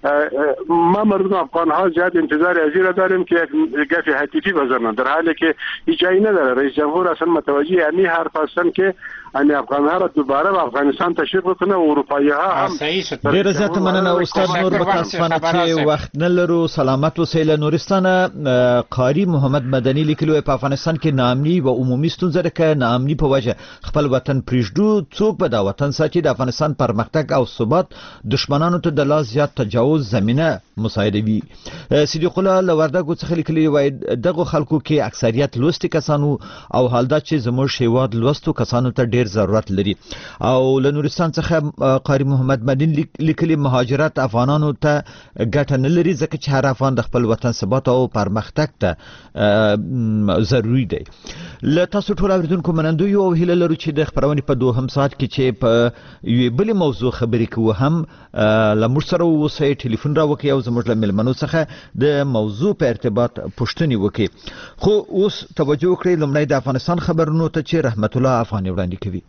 ما مردم افغان ها زیاد انتظار از این را داریم که یک گپ هتیفی بزنن، در حالی که هیچ جایی نداره. رئیس جمهور اصلا متوجه همین حرف هستن که ان افغان ها را دوباره به افغانستان تشویق بکنه و اروپایی ها هم. ډیر زیات مننه استاد نور متاسفانه چې وخت نه لرو. سلامت اوسئ. له نورستانه قاری محمد مدني لیکلو په افغانستان کې ناامني و عمومي ستونزه ده که ناامني په وجه خپل وطن پرېږدو، څوک به دا وطن ساتي؟ د افغانستان پرمختګ او ثبات دشمنانو ته د لا زیات تجاوز زمینه مساعدوي. صدیق الله له وردګو څخه لیکلي وایي دغه خلکو کې اکثریت لوستي کسانو او حال دا چې زموږ هیواد لوستو کسانو ته ډیر ضرورت لري. او له نورستان څخه قاری محمد مدني لیکلي مهاجرت افغانانو ته ګټه نه لري ځکه چې هر افغان د خپل وطن ثبات او پرمختګ ته ضروري دی. له تاسو ټول اوریدونکو منندوی او هیله لرو چې د خبرونې په دوهم ساعت کې چې په یوې بلې موضوع خبرې کوو هم له موږ سره اوسئ، ټلیفون راوکړئ او زموږ له مېلمنو څخه د موضوع په ارتباط پوښتنې وکړئ. خو اوس توجه وکړئ لومړی د افغانستان خبرونو ته چې رحمت الله افغاني وړاندې کوي.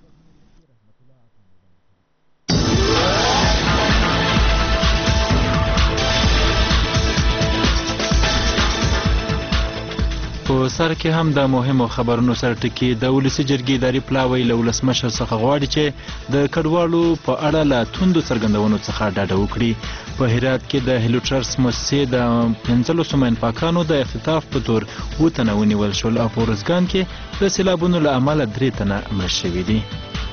په سر کې هم د مهمو خبرونو سره ټکی د ولسي جرګې اداري پلاوی له ولسمشر څخه غواړي چې د کډوالو په اړه له توندو څرګندونو څخه ډاډه وکړي. په هرات کې د هیلوټرس مؤسسې د 15 مینپاکانو د اختطاف په تور 7 تنه ونیول شول او په ارزګان کې د سیلابونو له امله 3 تنه مړه شوي دي.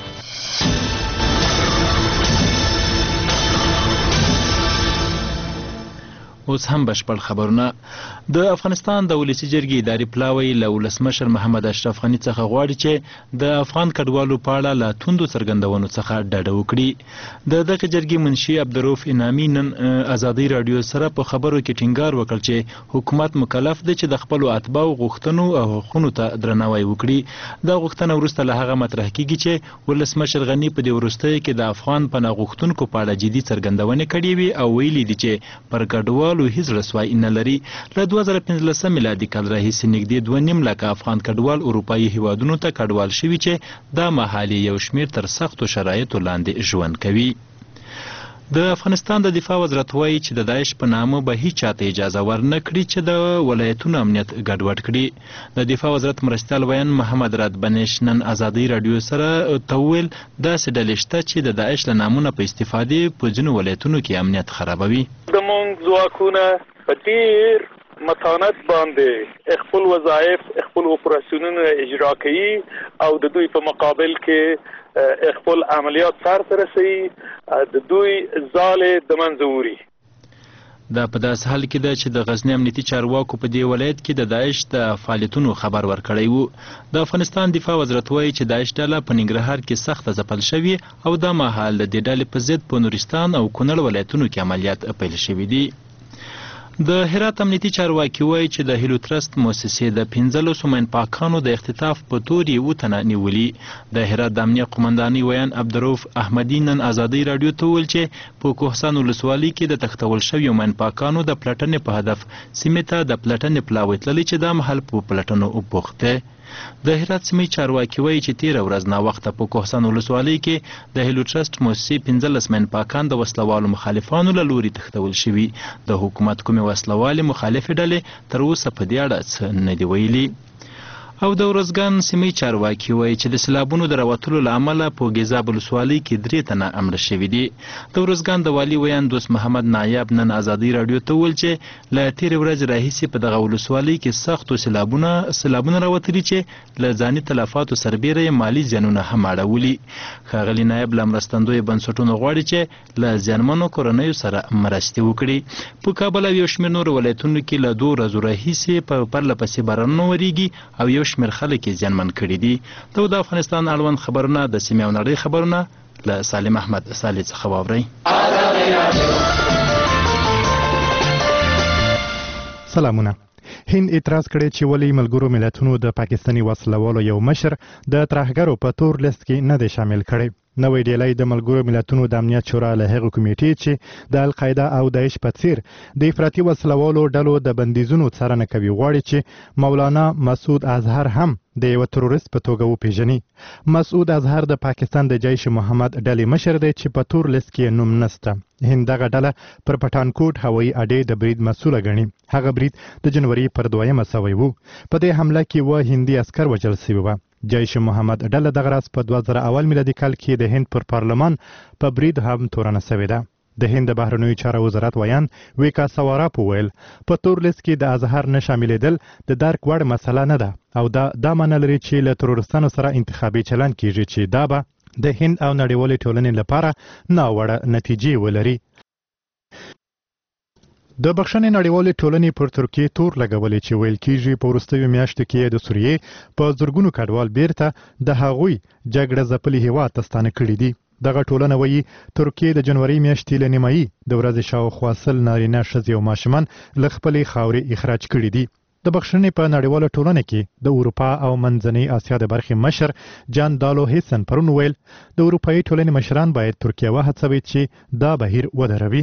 اوس هم بشپړ خبرونه. د افغانستان د ولسي جرګې اداري پلاوی له ولسمشر محمد اشرف غني څخه غواړي چې د افغان کډوالو په اړه له توندو څرګندونو څخه ډاډه وکړي. د دغه جرګې منشي عبدالرؤف انعامي نن ازادي راډیو سره په خبرو کې ټینګار وکړ چې حکومت مکلف دی چې د خپلو اتباعو غوښتنو او حقونو ته درناوی وکړي. دا غوښتنه وروسته له هغه مطرح کیږي چې ولسمشر غني په دې وروستیو کې د افغان پناه غوښتونکو په اړه جدي څرګندونې کړې وي او ویلي دي چې پر کډوالو هیڅ رسوایی نه لري. له 2015 میلادي کال راهیسې نږدې 2.5 لکه افغان کډوال اروپایي هیوادونو ته کډوال شوي چې دا مهال یو شمیر تر سختو شرایطو لاندې ژوند کوي. د افغانستان د دفاع وزارت وایي چې د داعش په نامه به هیڅ چاته اجازه ورنه کړي چې د ولایتونو امنیت ګډوډ کړي. د دفاع وزارت مرستیال ویان محمد رات بنش نن ازادي راډیو سره تویل داسې ډلې شته چې د داعش له نامونو په استفادې په ځینو ولایتونو کې امنیت خرابوي. زموږ ځواکونه په ډېر متانت باندې خپل وظایف خپل اپراسیونونه اجرا کوي او د دوی په مقابل کې خپل عملیات سر ته رسوي، د دوی ځالې د منځه وړي. دا په داسې حال کې ده چې د غزني امنیتي چارواکو په دې ولایت کې د داعش د فعالیتونو خبر ورکړی و. د افغانستان دفاع وزارت وایي چې داعش ډله په ننګرهار کې سخته ځپل شوې او دا مهال د دې ډلې په ضد په نورستان او کونړ ولایتونو کې عملیات پیل شوي دي. د هرات امنیتي چارواکي وایي چې د هیلوټرست مؤسسې د 15 مینپاکانو د اختطاف په تور 7 تنه نیولي. د هرات د امنیه قومندانۍ ویان عبدالرؤف احمدي نن ازادي راډیو ته وویل چې په کوهستان ولسوالۍ کې د تښتول شویو مینپاکانو د پلټنې په هدف سیمې ته د پلټنې پلاوی تللی چې دا مهال په پلټنو بوخت دی. د هرات سیمې چارواکي وایي چې تیره ورځ ناوخته په کوهستان ولسوالۍ کې د هیلوټرست مؤسسې 15 مینپاکان د وسلوالو مخالفانو له لوري تښتول شوي. د حکومت کومې وسلوالې مخالفې ډلې تر اوسه په دې اړه څه نه دي ویلي. او د ارزګان سیمې چارواکي وایي چې د سیلابونو د راوتلو له امله په ګیزاب ولسوالۍ کې 3 تنه مړه شوي دي. د ارزګان د والي ویان دوست محمد نایب نن ازادي راډیو ته وویل چې له تېرې ورځې راهیسې په دغه ولسوالۍ کې سختو سیلابونه راوتلي چې له ځاني تلفاتو سربیره یې مالي زیانونه هم اړولي. ښاغلي نایب له مرستندویو بنسټونو غواړي چې له زیانمنو کورنیو سره مرستې وکړي. په کابل او یو شمېر نورو ولایتونو کې له 2 ورځو راهیسې په پرله پسې بارانونه وریږي او یو شمیر خلک یې زیانمن کړي دي. د افغانستان اړوند خبرونه د سیمې او نړۍ خبرونه له سالم احمد صالح څخه واورئ. سلامونه. هند اعتراض کړی چې ولې ملګرو ملتونو د پاکستاني وسلوالو یو مشر د ترهګرو په تور لیست کې نه دی شامل کړی. نوې ډیلۍ د ملګرو ملتونو د امنیت شورا له هغې کمیټې چې د القاعده او داعش په څیر د افراطي وسلوالو ډلو د بندیزونو څارنه کوي غواړي چې مولانا مسعود اظهر هم د یو تروریست په توګه وپیژني. مسعود اظهر د پاکستان د جیش محمد ډلې مشر دی چې په تور لیست کې نوم نشته. هند دغه ډله پر پټانکوټ هوایي اډې د برید مسؤله ګڼي. هغه برید د جنوري پر 2 سوی وو. په دې حمله کې هندي عسکر وژل شوي وو. جیش محمد ډله دغه راز په 2001 میلادي کال کې د هند پر پارلمان په برید هم تورنه شوې ده. د هند بهرنیو چارو وزارت ویان ویکا سواراپ وویل په تور لیست کې د اظهر نه شاملېدل د درک وړ مسله نه ده او دا معنی لري چې له ترورستانو سره انتخابي چلن کیږي چې دا به د هند او نړیوالې ټولنې لپاره ناوړه نتیجې ولري. د بخښنې نړیوالې ټولنې پر ترکیې تور لګولې چې ویل کیږي په وروستیو میاشتو کې د سوریې په زرګونو کډوال بیرته د هغوی جګړه ځپلي هیواد ته ستانه کړي دي. دغه ټولنه وایي ترکیې د جنوري میاشتې له نیمایي د ورځې شاوخوا 100 نارینه ښځې او ماشومان له خپلې خاورې اخراج کړي دي. د بخښنې په نړیواله ټولنه کې د اروپا او منځنۍ اسیا د برخې مشر جان دالو هیسن پرون ویل د اروپایي ټولنې مشران باید ترکیه وهڅوي چې دا بهیر ودروي.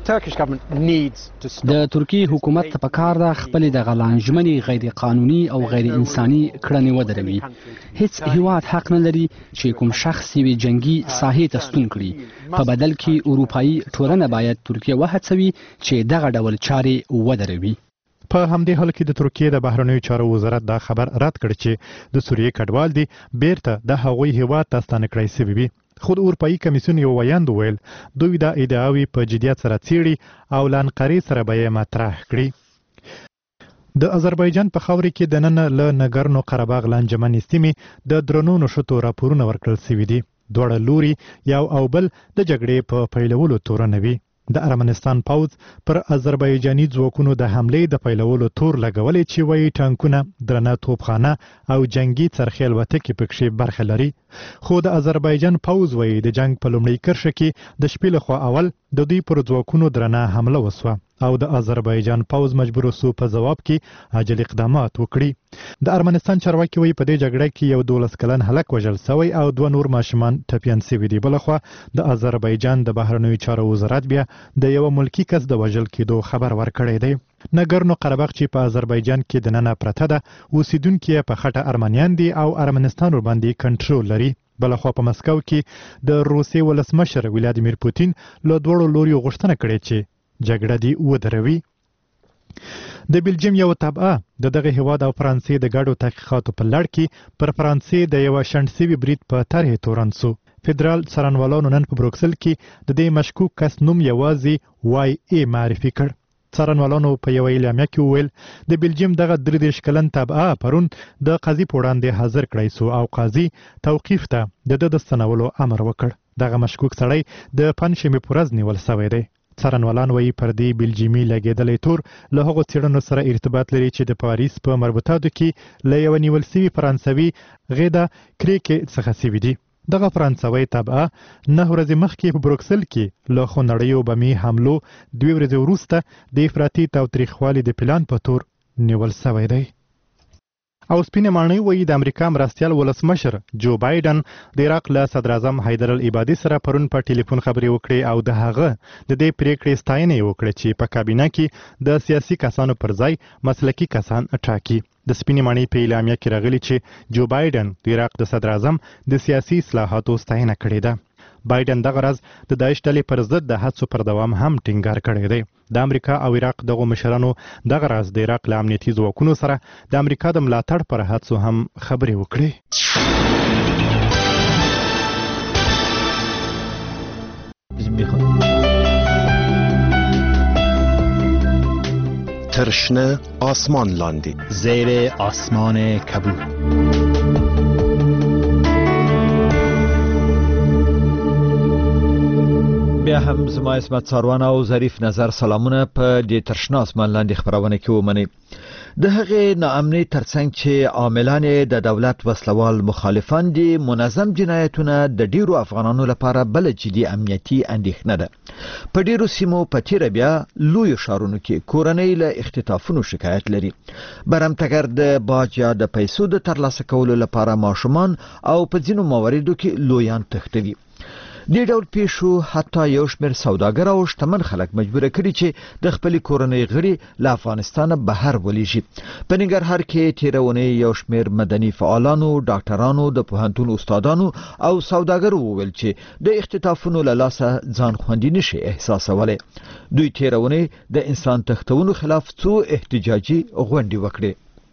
د ترکیې حکومت ته پکار ده خپل د غلانجمنې غیر قانوني او غیر انساني کړنې ودروي. هیڅ هیواد حق نه لري چې کوم شخص یې جنگي ساحې ته ستون کړي. په بدل کې اروپایي ټولنه باید ترکیه وهڅوي چې دغه ډول چارې ودروي. په همدې حال کې د ترکیې د بهرنیو چارو وزارت دا خبر رد کړ چې د سوریې کډوال دي بیرته د هغوی هیواد ته ستانه کړی شوي وي. خو د اروپایي کمیسیون یو ویاند ویل دوی دا ادعاوې په جدیت سره څیړي او له انقرې سره به یې مطرح کړي. د آذربایجان په خاورې کې دننه له نګرنو قرهباغ لانجمنې سیمې د درنو نښتو راپورونه ورکړل شوي دي. دواړه لوري یو او بل د جګړې په پیلولو تورنه وي. د ارمنستان پوځ پر آذربایجاني ځواکونو د حملې د پیلولو تور لګولې چې وایي ټانکونه، درنه توپخانه او جنگي څرخې الوتکې پکې برخه لري. خو د آذربایجان پوځ وایي د جنگ په لومړۍ کرښه کې د شپې لخوا اول د دوی پر ځواکونو درنه حمله وسوه او د آذربایجان پوځ مجبور سو په جواب کې عاجل اقدامات وکړي. د ارمنستان چارواکي وایي په دې جګړه کې یو 12 کلن هلک وژل شوی او 2 نور ماشومان ټپیان شوي دي. بلخوا د آذربایجان د بهرنیو چارو وزارت بیا د یو ملکی کس د وژل کېدو خبر ورکړی دی. نګرنو قرهباغ چې په آذربایجان کې دننه پرته ده اوسیدونکي په خټه ارمنیان دي او ارمنستان ور باندې کنټرول لري. بلخوا په مسکو کې د روسیې ولسمشر ولادیمیر پوتین له دوړو لوري غوښتنه کړې چې جګړه دی ودروي. د بلجیم یو تابعه د دغه هیواد او فرانسې د ګډو تحقیقاتو په لړ کې پر فرانسې د یو شنډسوي برید په طرح تورن سو. فدرال څارنوالانو نن په بروکسل کې د دې مشکوک کس نوم یوازې وای ای معرفي کړ. څارنوالانو په یو اعلامیه کې وویل د بلجیم دغه 33 کلن تابعه پرون د قاضي په وړاندې حاضر کړی سو او قاضي توقیف ته د ستنولو امر وکړ. دغه مشکوک سړی د پنځمې په ورځ نیول شوی دی. څارنوالان وایي پر دې بلجیمي لګېدلی تور له هغو څېړنو سره ارتباط لري چې د پاریس په مربوطاتو کې له یوه نیول سوي فرانسوي غیدا کریکې څخه سوي دي. دغه فرانسوي تابعه 9 ورځې مخکې په بروکسل کې له خونړیو بمي حملو 2 ورځې وروسته د افراطي تاوتریخوالي د پلان په تور نیول شوی دی. او سپینې ماڼۍ وایي د امریکا مرستیال ولسمشر جو بایدن د عراق له صدر اعظم حیدر العبادي سره پرون په ټلیفون خبرې وکړې او د هغه د دې پریکړې ستاینه یې وکړه چې په کابینه کې د سیاسي کسانو پر ځای مسلکي کسان ټاکي. د سپینې ماڼۍ په اعلامیه کې راغلي چې جو بایدن د عراق د صدر اعظم د سیاسي اصلاحاتو ستاینه کړې ده. بایدن دغه ورځ د داعش ډلې پر ضد د هڅو پر دوام هم ټینګار کړی دی. د امریکا او عراق دغه مشرانو دغه ورځ د عراق له امنیتي ځواکونو سره د امریکا د ملاتړ پر هڅو هم خبرې وکړي. ترشنه آسمان لاندی زیر آسمان کبود. بیا هم زما اسمت ساروان او ظریف نظر سلامونه په دې ترشنه آسمان لاندې خبرونه کې ومني. د هغې ناامنۍ ترڅنګ چې عاملان د دولت وسلوال مخالفان دي، منظم جنایتونه د ډیرو افغانانو لپاره بل جدي امنیتي اندېښنه ده. په ډیرو سیمو په تیره بیا لوی ښارونو کې کورنۍ له اختطافونو شکایت لري. برمتګر د باج یا د پیسو د ترلاسه کولو لپاره ماشومان او په ځینو مواردو کې لویان تښتوي. دې ډول پیښو حتی یو شمېر سوداګر او شتمن خلک مجبور کړي چې د خپل کورنۍ غړي له افغانستان بهر ولېږي. په ننګرهار کې تیرونه یو شمېر مدني فعالانو، ډاکټرانو، د پوهنتون استادانو او سوداګرو وویل چې د اختطافونو له لاسه ځان خوندي نشي احساسولی. دوی تیرونه د انسان تښتونو خلاف څو احتجاجي غونډې وکړې.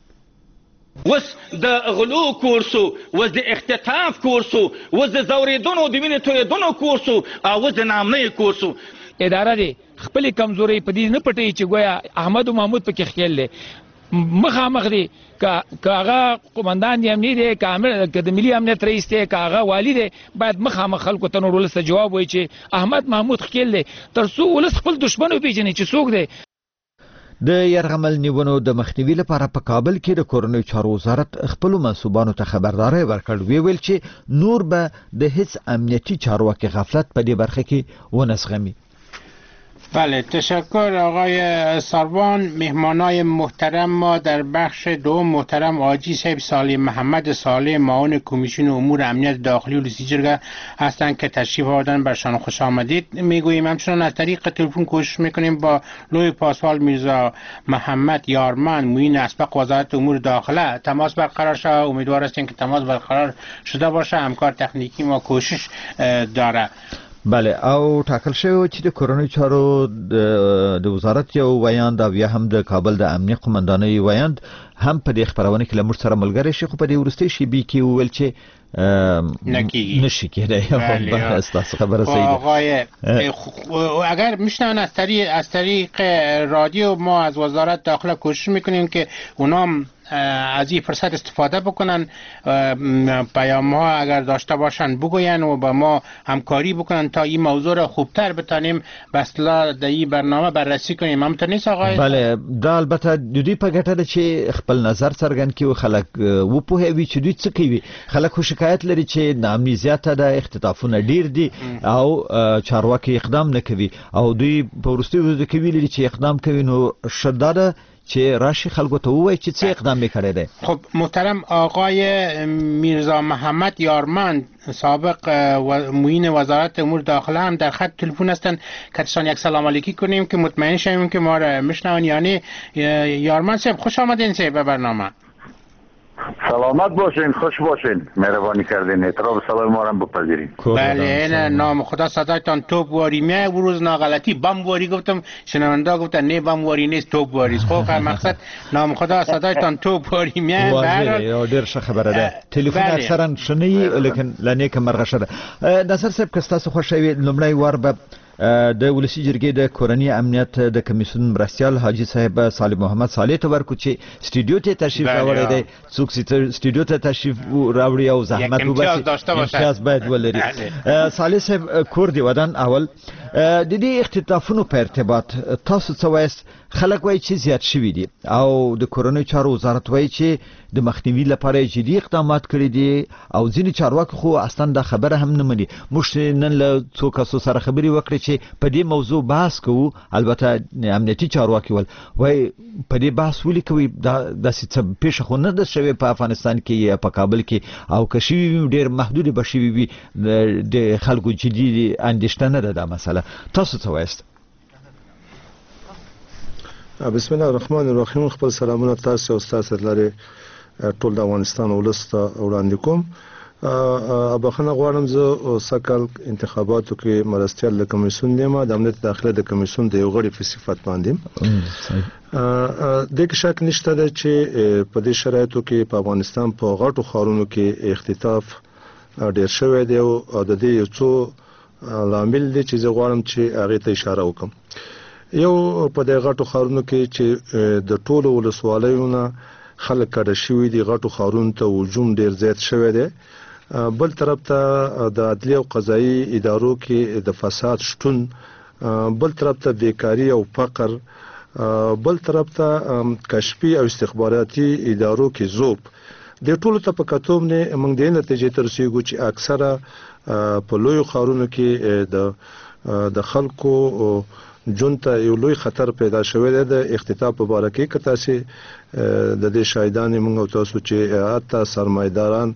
وس د غلو کورسو، وس د اختطاف کورسو، وس د زوریدونو د وینې تویدونو کورسو او وس د نامنۍ کورسو. اداره دی خپل کمزوري په دې نه پټي چې ګویا احمد او محمود پکې خیال لې مخامخ دی کاغه قومندان دی امنیت دی که د ملي امنیت رئیس دی کاغه والی دی باید مخامخ خلکو ته نور ولسته جواب وایي چې احمد محمود خیال دی تر څو ولس خپل دشمن وپېژني چې څوک دی. د یرغمل نیونو د مخنیوي لپاره په کابل کې د کورنۍ چارو وزارت خپل منصوبانو ته خبرداري ورکړ. ویل چې نور به د هیڅ امنیتي چارواکي غفلت په دې برخه کې ونسغمي. بله، تشکر آقای سروان. مهمانای محترم ما در بخش دوم محترم آجی صاحب صالح محمد صالح معاون کمیسیون امور امنیت داخلی و لوسیجرگه هستند که تشریف آوردن. برشان خوش آمدید میگوییم. همچنان از طریق تلفن کوشش میکنیم با لوی پاسوال میرزا محمد یارمن معین اسبق وزارت امور داخله تماس برقرار شد. امیدوار هستیم که تماس برقرار شده باشه. همکار تکنیکی ما کوشش داره. بله، او ټاکل شوی چې د کورنۍ چارو د وزارت یو ویاند او یا هم د کابل د امنیت قومندانۍ ویاند هم په دې خبرونه کې له موږ سره ملګری شي، خو په دې وروستي شیبې کې وویل چې نشي کېدای. تاسو خبره صحیح ده. آقای اگر میشنن از طریق رادیو ما از وزارت داخله کوشش میکنیم که اونام از این فرصت استفاده بکنن، پیام ها اگر داشته باشن بگوین و با ما همکاری بکنن تا این موضوع را خوبتر بتانیم به اصطلاح در این برنامه بررسی کنیم. همینطور نیست آقای؟ بله، دا البته د دوی په ګټه ده چې خپل نظر څرګند کړي او خلک وپوهوي چې دوی څه کوي. خلک خو شکایت لري چې ناامني زیاته ده، اختطافونه ډیر دي او چارواکي اقدام نه کوي او دوی په وروستي ورځو کې ویلي چې اقدام کوي. نو شردا ده چې راشي خلکو ته ووایي چې څه اقدام میکړی دی. خب محترم آقای میرزا محمد یارمند سابق معین وزارت امور داخله هم در خط تلفن هستند که اتشان یک سلام علیکی کنیم که مطمئن شویم که ما را میشنون. یعنی یارمند صاحب خوش آمدین به برنامه. سلامت باشین، خوش باشین، مهربانی کردین، احترام سلام ما را بپذیرین. بله، این نام خدا صدایتان توپ واری میای. بروز ناغلطی بم واری گفتم، شنونده گفتن نه بم واری نیست توپ واری است. خب مقصد نام خدا صدایتان توپ واری میای. واضح ډیر ښه خبره ده. تلیفون اکثرا شنی لیکن لنه کمرغه شده. ناصر صاحب که تاسو خوشوي لومړی وار به د ولسی جرګې د کورنۍ امنیت د کمیسیون مرستیال حاجی صاحب صالح محمد صالح ته ورکو چې سټوډیو ته تشریف راوړی دی. څوک سټوډیو ته تشریف راوړي او زحمت وباسي امتیاز باید ولري. صالح صاحب کور دی ودان اول د دې اختطافونو په ارتباط تاسو څه وایست؟ خلک وایي چې زیات شوي دي او د کورنۍ چارو وزارت وایي چې د مخنیوي لپاره جدي اقدامات کړي دي او ځینې چارواکي خو اصلا دا خبره هم نه مني. موږ نن له څو کسو سره خبرې وکړې چې په دې موضوع بحث کوو. البته امنیتي چارواکي وایي په دې بحث ولې کوي؟ داسې څه پیښه خو نه ده شوې په افغانستان کې یا په کابل کې، او که شوي وي ډېر محدودې به شوي وي. د خلکو جدي اندېښنه نه ده دا مسله. تاسو څه وایست؟ بسم الله الرحمن الرحیم. خپل سلامونه تاسو او تاسو لري ټول د افغانستان ولس ته وړاندې کوم. ابخنه غواړم زه سکل انتخاباتو کې مرستیال د کمیسیون نیمه د امنیت داخله د کمیسیون د یو غړي په صفت باندې د کې شک نشته ده چې په دې شرایطو کې په افغانستان په غټو ښارونو کې اختطاف ډیر شوی دی او د دې یو څو لامل دي چې زه غواړم چې هغه ته اشاره وکم. یو په دې غټو ښارونو کې چې د ټولو ولسوالیونو خلک کډه شوي دي، غټو ښارونو ته هجوم ډیر زیات شوی دی. بل طرف ته د عدلیه او قضایي ادارو کې د فساد شتون، بل طرف ته بیکاری او فقر، بل طرف ته کشفي او استخباراتي ادارو کې ذوب. د ټولو ته په کتو نه موږ د نتیجې تر رسیدو چې اکثره په لوی ښارونو کې د خلکو جونته یو لوی خطر پیدا شوی دی د اختطاف په اړه کې. کته سي د دې شاهدان موږ او تاسو چې اته سرمایداران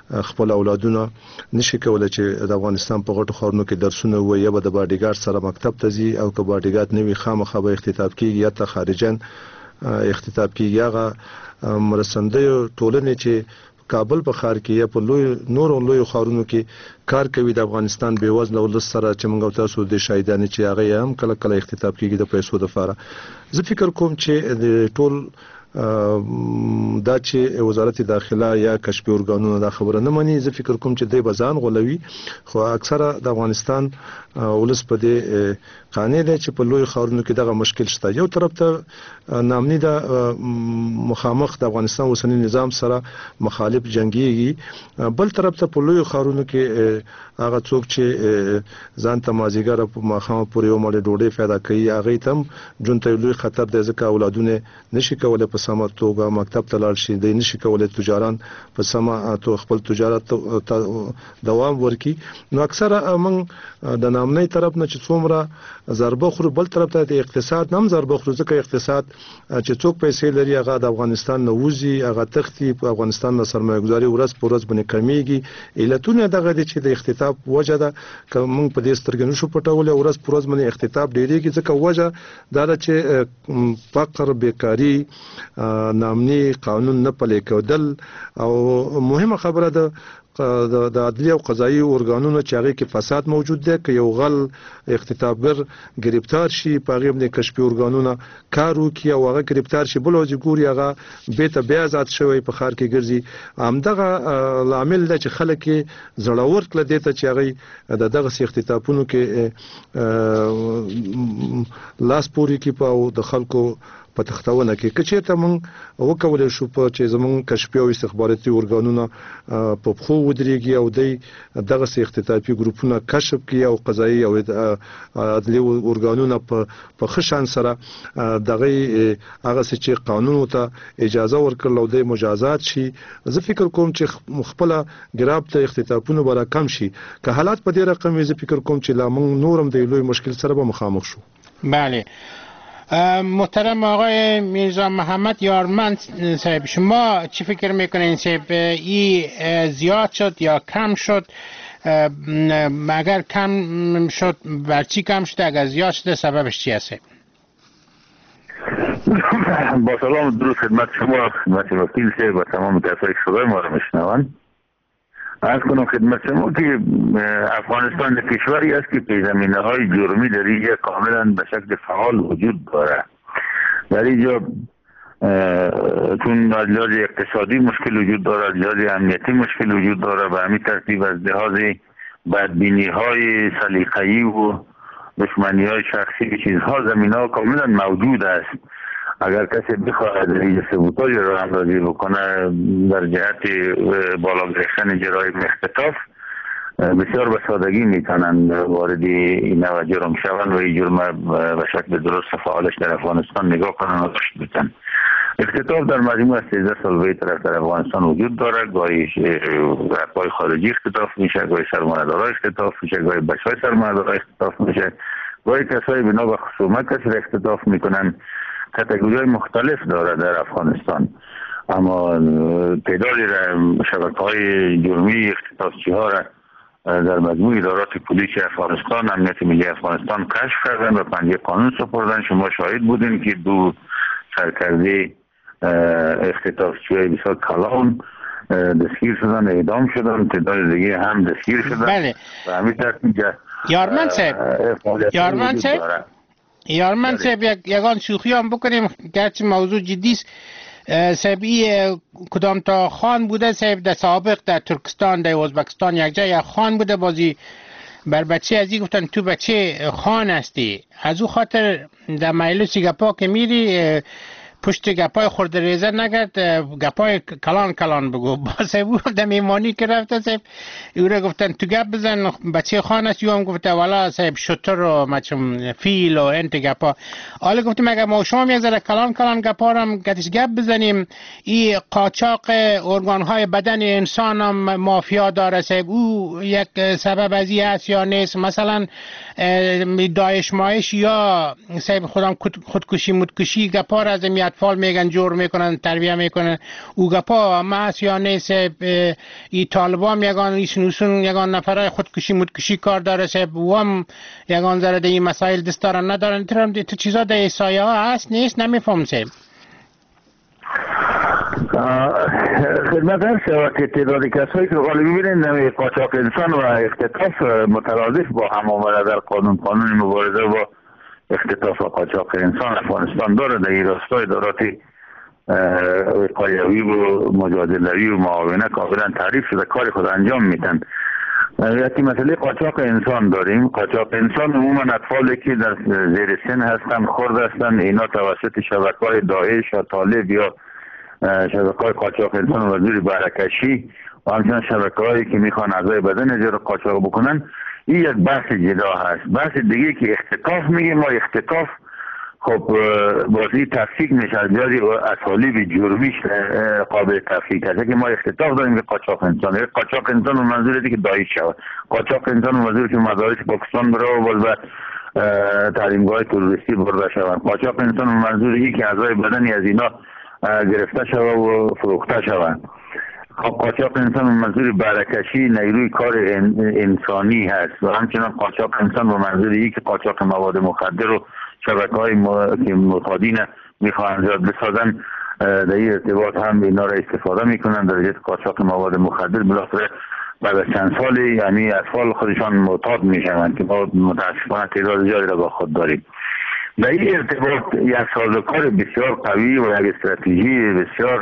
خپل اولادونه نشي کولای چې د افغانستان په غټو ښارونو کې درسونه وایي یا به د باډیګارد سره مکتب ته ځي او که باډیګارد نه وي خامخا به اختطاف کیږي یا ته خارجن اختطاف کیږي. هغه مرستندویو ټولنې چې کابل په ښار کې یا په لوی ښارونو کې کار کوي د افغانستان بیوزله ولس سره چې موږ تاسو د شاهدانه چې هغه هم کله کله اختطاف کیږي د پیسو د لپاره. زه فکر کوم چې د ټول دا چې وزارت داخله یا کشفي ارګانونو دا خبره نه مانی. زه فکر کوم چې د بزان غولوي خو اکثره د افغانستان ولس په دې قانې ده چې په لوی ښارونو کې دغه مشکل شته. یو طرف ته نامني د مخامخ د افغانستان اوسنی نظام سره مخالف جنگيږي، بل طرف ته په لوی ښارونو کې هغه څوک چې ځان ته مازیګر په مخامخ پورې یو مړ ډوډۍ پیدا کوي هغه تم جون ته لوی خطر دی ځکه اولادونه نشي کولای په سمه توګه مکتب ته لاړ شي، د نشي کولای تجاران په سمه تو خپل تجارت دوام ورکي. نو اکثره من د نامنۍ طرف نه چې څومره ضربه خوري بل طرف ته د اقتصاد نام ضربه خوري ځکه اقتصاد چې څوک پیسې لري هغه د افغانستان نه وځي، هغه تختی په افغانستان نه سرمایه‌ګذاري ورځ په ورځ باندې کمیږي. علتونه دغه دي چې د اختطاف وجه ده که موږ په دې سترګې نشو پټولای. ورځ په ورځ باندې اختطاف ډیریږي ځکه وجه دا ده چې فقر، بیکاری، نامني قانون نه پلي کېدل او مهمه خبره ده د عدلي او قضایي ارګانونو چې هغه کې فساد موجود دی که یو غل اختطافګر گرفتار شي په هغه باندې کشفي ارګانونه کار وکړي او هغه گرفتار شي بل ورځ ګوري هغه بیت بیا آزاد شوی په ښار کې ګرځي. همدغه عامل دی چې خلک زړور کړل دي ته چې هغه دغه اختطافونو کې لاس پوري کې په د خلکو په تختونه کې کچې ته مونږ وکولای شو په چې زمونږ کشفي او استخباراتي ارګانونه په خو ودرېږي او دغه اختطافي ګروپونه کشف کړي او قضایي او عدلي ارګانونه په خشان سره دغه هغه چې قانون ته اجازه ورکړل او د مجازات شي. زه فکر کوم چې خپل ګراب ته اختطافونه برا کم شي که حالات په دې رقم زه فکر کوم چې لا مونږ نورم د لوی مشکل سره به مخامخ شو. بله محترم آقای میرزا محمد یارمند صاحب، شما چی فکر میکنین صاحب این زیاد شد یا کم شد؟ اگر کم شد بر چی کم شده؟ اگر زیاد شده سببش چی هست؟ با سلام درود خدمت شما، خدمت وکیل صاحب و تمام کسایی که صدای ما را میشنوند. عرض کنم خدمت شما که افغانستان کشوری است که پیش‌زمینه های جرمی در اینجا کاملا به شکل فعال وجود داره. در اینجا چون از لحاظ اقتصادی مشکل وجود داره، از لحاظ امنیتی مشکل وجود داره، به همین ترتیب از لحاظ بدبینی های سلیقه‌ای و دشمنی های شخصی چیزها زمینه ها کاملا موجود است. اگر کسی بخواهد این ثبوت‌های را اندازی بکنه در جهت بالا گرفتن جرایم اختطاف بسیار به سادگی میتونند وارد این نوع جرم شوند و این جرم به شکل درست فعالش در افغانستان نگاه کنند و داشت بتن. اختطاف در مجموع از 13 سال به طرف در افغانستان وجود داره. گاهی رهبای خارجی اختطاف میشه، گاهی سرمایه‌دارا اختطاف میشه، گاهی بچهای سرمایه‌دارا اختطاف میشه، گاهی کسایی بنا به خصومت کسی اختطاف میکنن. کاتگوری‌های مختلف داره در افغانستان، اما تعدادی شبکه‌های جرمی اختطافچی‌ها را در مجموع ادارات پلیس افغانستان، امنیت ملی افغانستان کشف کردن و پنجه قانون سپردن. شما شاهد بودین که 2 سرکرده اختطافچی‌های بسیار کلان دستگیر شدن، اعدام شدن، تعداد دیگه هم دستگیر شدن. بله. و همین ترتیب یارمند صاحب یگان شوخی هم بکنیم گرچه موضوع جدی است. صاحب کدام تا خان بوده صاحب در سابق در ترکستان در ازبکستان یک جای خان بوده، بازی بر بچه ازی گفتن تو بچه خان هستی، از او خاطر در مجلس گپا که میری پشت گپای خورد ریزه نگرد، گپای کلان بگو. با صاحب در میمانی که رفته صاحب او را گفتن تو گپ بزن بچه خان است، یو هم گفته والا صاحب شتر و مچم فیل و انت گپا. حالا گفتم اگر ما شما یک ذره کلان گپا را هم گتش گپ بزنیم. این قاچاق ارگان های بدن انسان هم مافیا داره صاحب، او یک سبب از این است یا نیست؟ مثلا داعش مایش یا صاحب خودم خودکشی مدکشی گپا را از اطفال میگن جور میکنن تربیه میکنن اوگپا ماس یا نیست ای طالبان یگان ایسنوسون یگان نفرای خودکشی مدکشی کار داره سب و هم یگان زرده این مسائل دست دارن ندارن تو چیزا در سایه ها هست نیست نمیفهم سب خدمت هر شود که تعداد کسایی که غالبی ببینید قاچاق انسان و اختطاف مترادف با هم آمده در قانون مبارزه با اختطاف و قاچاق انسان افغانستان داره. در این راستای داراتی وقایوی و مجادلوی و معاونت کاملا تعریف شده کار خود انجام میتن. یکی مسئله قاچاق انسان داریم. قاچاق انسان عموما اطفالی که در زیر سن هستن خرد هستن اینا توسط شبکه‌های داعش یا طالب یا شبکه‌های قاچاق انسان و زور بهره‌کشی و همچنین شبکه‌هایی که میخوان اعضای بدن جا قاچاق بکنن این یک بحث جدا هست. بحث دیگه که اختطاف میگه ما اختطاف خب بازی تفکیک میشه از جاری اسالیب جرمیش قابل تفکیک هست که ما اختطاف داریم که قاچاق انسان قاچاق انسان و منظوری که داعش شود قاچاق انسان و منظوری که مدارس پاکستان برای و باز تعلیمگاه تروریستی برده شوند قاچاق انسان و منظوری که اعضای بدنی از اینا گرفته شود و فروخته شوند. قاچاق انسان و منظور بهره‌کشی نیروی کار انسانی هست و همچنان قاچاق انسان و منظوری که قاچاق مواد مخدر و شبکه‌های که متعادین میخواهند زیاد بسازن در این ارتباط هم اینا را استفاده میکنن در جهت قاچاق مواد مخدر بالاخره بعد از چند سال یعنی اطفال خودشان معتاد میشوند که ما متاسفانه تعداد زیادی را با خود داریم. در این ارتباط یک سازوکار بسیار قوی و یک استراتژی بسیار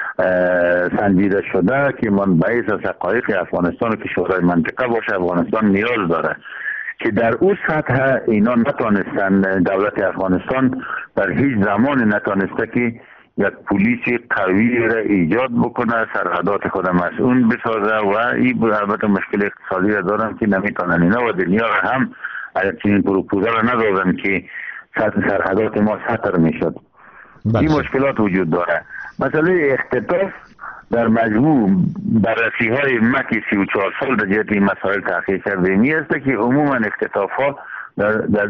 سنجیده شده که منبعث از حقایق افغانستان و کشورهای منطقه باشه افغانستان نیاز داره که در اون سطح اینا نتانستن دولت افغانستان در هیچ زمان نتانسته که یک پلیس قوی را ایجاد بکنه سرحدات خود مسئول بسازه و این البته مشکل اقتصادی را دارن که نمیتونن اینا و دنیا را هم اگر چنین پروپوزال را ندادن که سرحدات ما سطر میشد. این مشکلات وجود داره. مسئله اختطاف در مجموع بررسی های مکی 34 سال در جهت این مسائل تحقیق کرده می است که عموما اختطاف ها در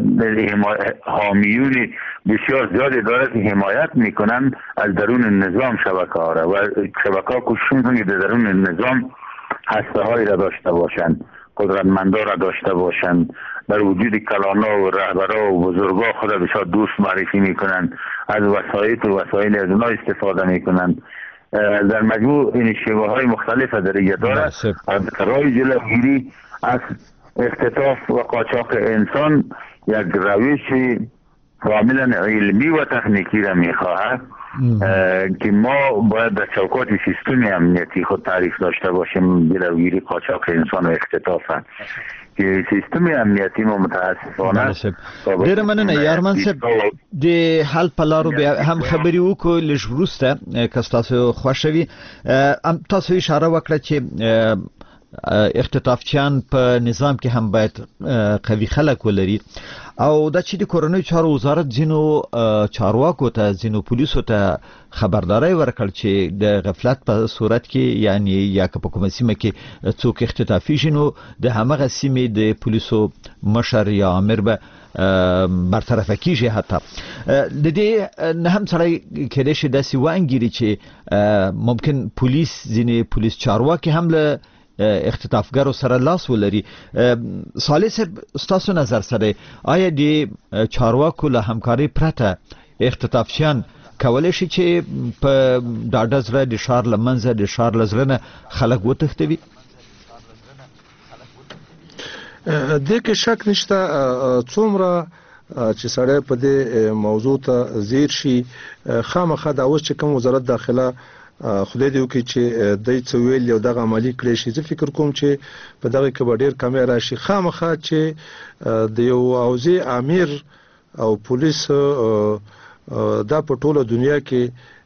حامیون بسیار زیادی داره که حمایت میکنن از درون نظام شبکه ها را و شبکه ها کوشش میکنن که در درون نظام هسته هایی را داشته باشند قدرتمندا را داشته باشند در وجود کلانا و رهبرا و بزرگا خود بسیار دوست معرفی میکنن از وسایل از اونها استفاده میکنن. در مجموع این شیوه های مختلف در داره از رای جلوگیری از اختطاف و قاچاق انسان یک روش کاملا علمی و تکنیکی را میخواهد که ما باید در چوکات سیستم امنیتی خود تعریف داشته باشیم جلوگیری قاچاق انسان و اختطاف که سیستم امنیتی ما متاسفانه ډیر مننه یارمن صاحب د حل پلارو هم خبري وکړو لږ وروسته که تاسو خوښوي تاسو اشاره وکړه چې اختطافچیان په نظام کې هم باید قوي خلک ولري او دا چې د کورنۍ چارو وزارت ځینو چارواکو ته ځینو پولیسو ته خبرداري ورکړ چې د غفلت په صورت کې یعنی یا که په کومه سیمه کې څوک اختطافي شي نو د همغه سیمې د پولیسو مشر یا امر به برطرفه کیږي. حتی د دې نه هم سره کېدای شي داسې وانګیري چې ممکن پولیس ځینې پولیس چارواکي هم له اختطافګرو سره لاس ولري. صالح صاحب ستاسو نظر سره آیا د چارواکو له همکاري پرته اختطافچیان کولای شي چې په ډاډه زړه د ښار له منځه د ښار له زړه نه خلک وتښتوي؟ دې کې شک نشته څومره چې سړی په دې موضوع ته ځیر شي خامخا دا اوس چې کوم وزارت داخله خدای دې وکړي چې دای څه ویل یو دغه عملي کړی شي. زه فکر کوم چې په دغه کې به ډېر کمی راشي خامخا چې د یو حوزې امیر او پولیس دا په ټوله دنیا کې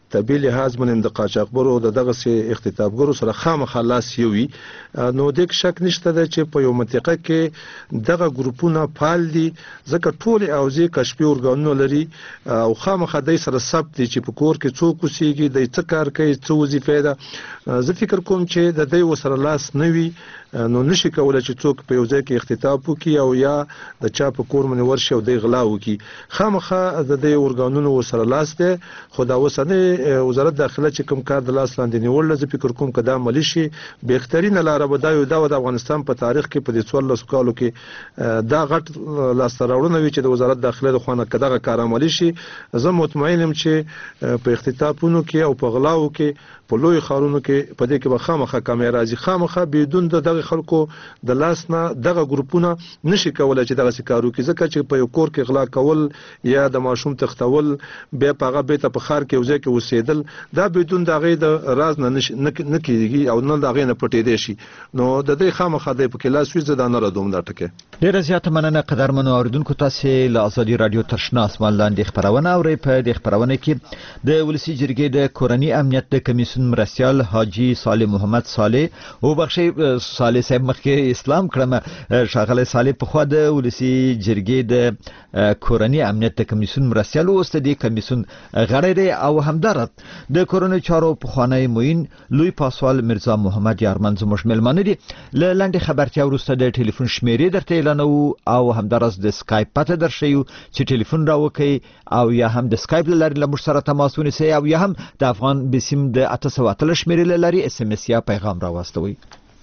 طبي لحاظ باندې د قاچاقبرو د دغه سي اختطافګرو سره خامخا لاس یوي نو د شک نشته چې په یو منطقه کې دغه ګروپونه فعال دي ځکه ټول اوځي کشفي ارګانونه لري او خامخا د سره ثبت دي چې په کور کې څوک اوسېږي د څه کار کوي څه وظیفه ده زه فکر کوم چې د دې وسره لاس نوي نو نشي کولای چې څوک په یو ځای کې اختطاف وکړي او یا د چا په کور باندې ورشي او د غلا وکړي خامخا د دې ارګانونو وسره لاس ده خو دا وسنه وزارت داخله چې کوم کار د لاس لاندې نیول زه فکر کوم کدا ملي شي بهترینه لار به دا د افغانستان په تاریخ کې په دې 14 کالو کې دا غټ لاس راوړنه وی چې د وزارت داخله د خوانه کداغه کار عملی شي زه مطمئنم چې په اختطافونو کې او په غلاو کې په لوی خارونو کې په دې کې به خامخا کیمرا راځي خامخا بدون دغه خلکو د لاس نه دغه ګروپونه نشي کولای چې دغه سکارو کې ځکه چې په یو کور کې غلا کول یا د ماشوم تختول به پاغه به ته په خار کې وځي کې وسیدل دا بدون دغه د راز نه کیږي او نه دغه نه پټې دي شي نو د دې خامخا د په کلاس وی زدان را دوم دا ټکه ډیره زیاته مننه قدرمنو اوریدونکو تاسو له ازادي رادیو ترشنا اسمان لاندې خبرونه اورئ په دې خبرونه کې د ولسی جرګې د کورنی امنیت د کمیسیون مرسیال حاجی صالح محمد صالح او بخشي صالح صاحب مخکې اسلام کړم شاغله صالح په خو د ولسی جرګې د کورنی امنیت د کمیسیون مرسیال او ست د کمیسیون غړی او همدارد د کورونی چارو په خوانی موین لوی پاسوال مرزا محمد یارمن زموږ ملمانه دي لاندې خبرتیا ورسته د ټلیفون شمیرې درته اعلانو او همدارس د سکایپ پته درشیو چې ټلیفون راوکي او یا هم د سکایپ لاري لمر سره تماس ونیسي او یا هم د افغان بسیم د 800 شمیرې لاري اس ام اس یا پیغام راوستوي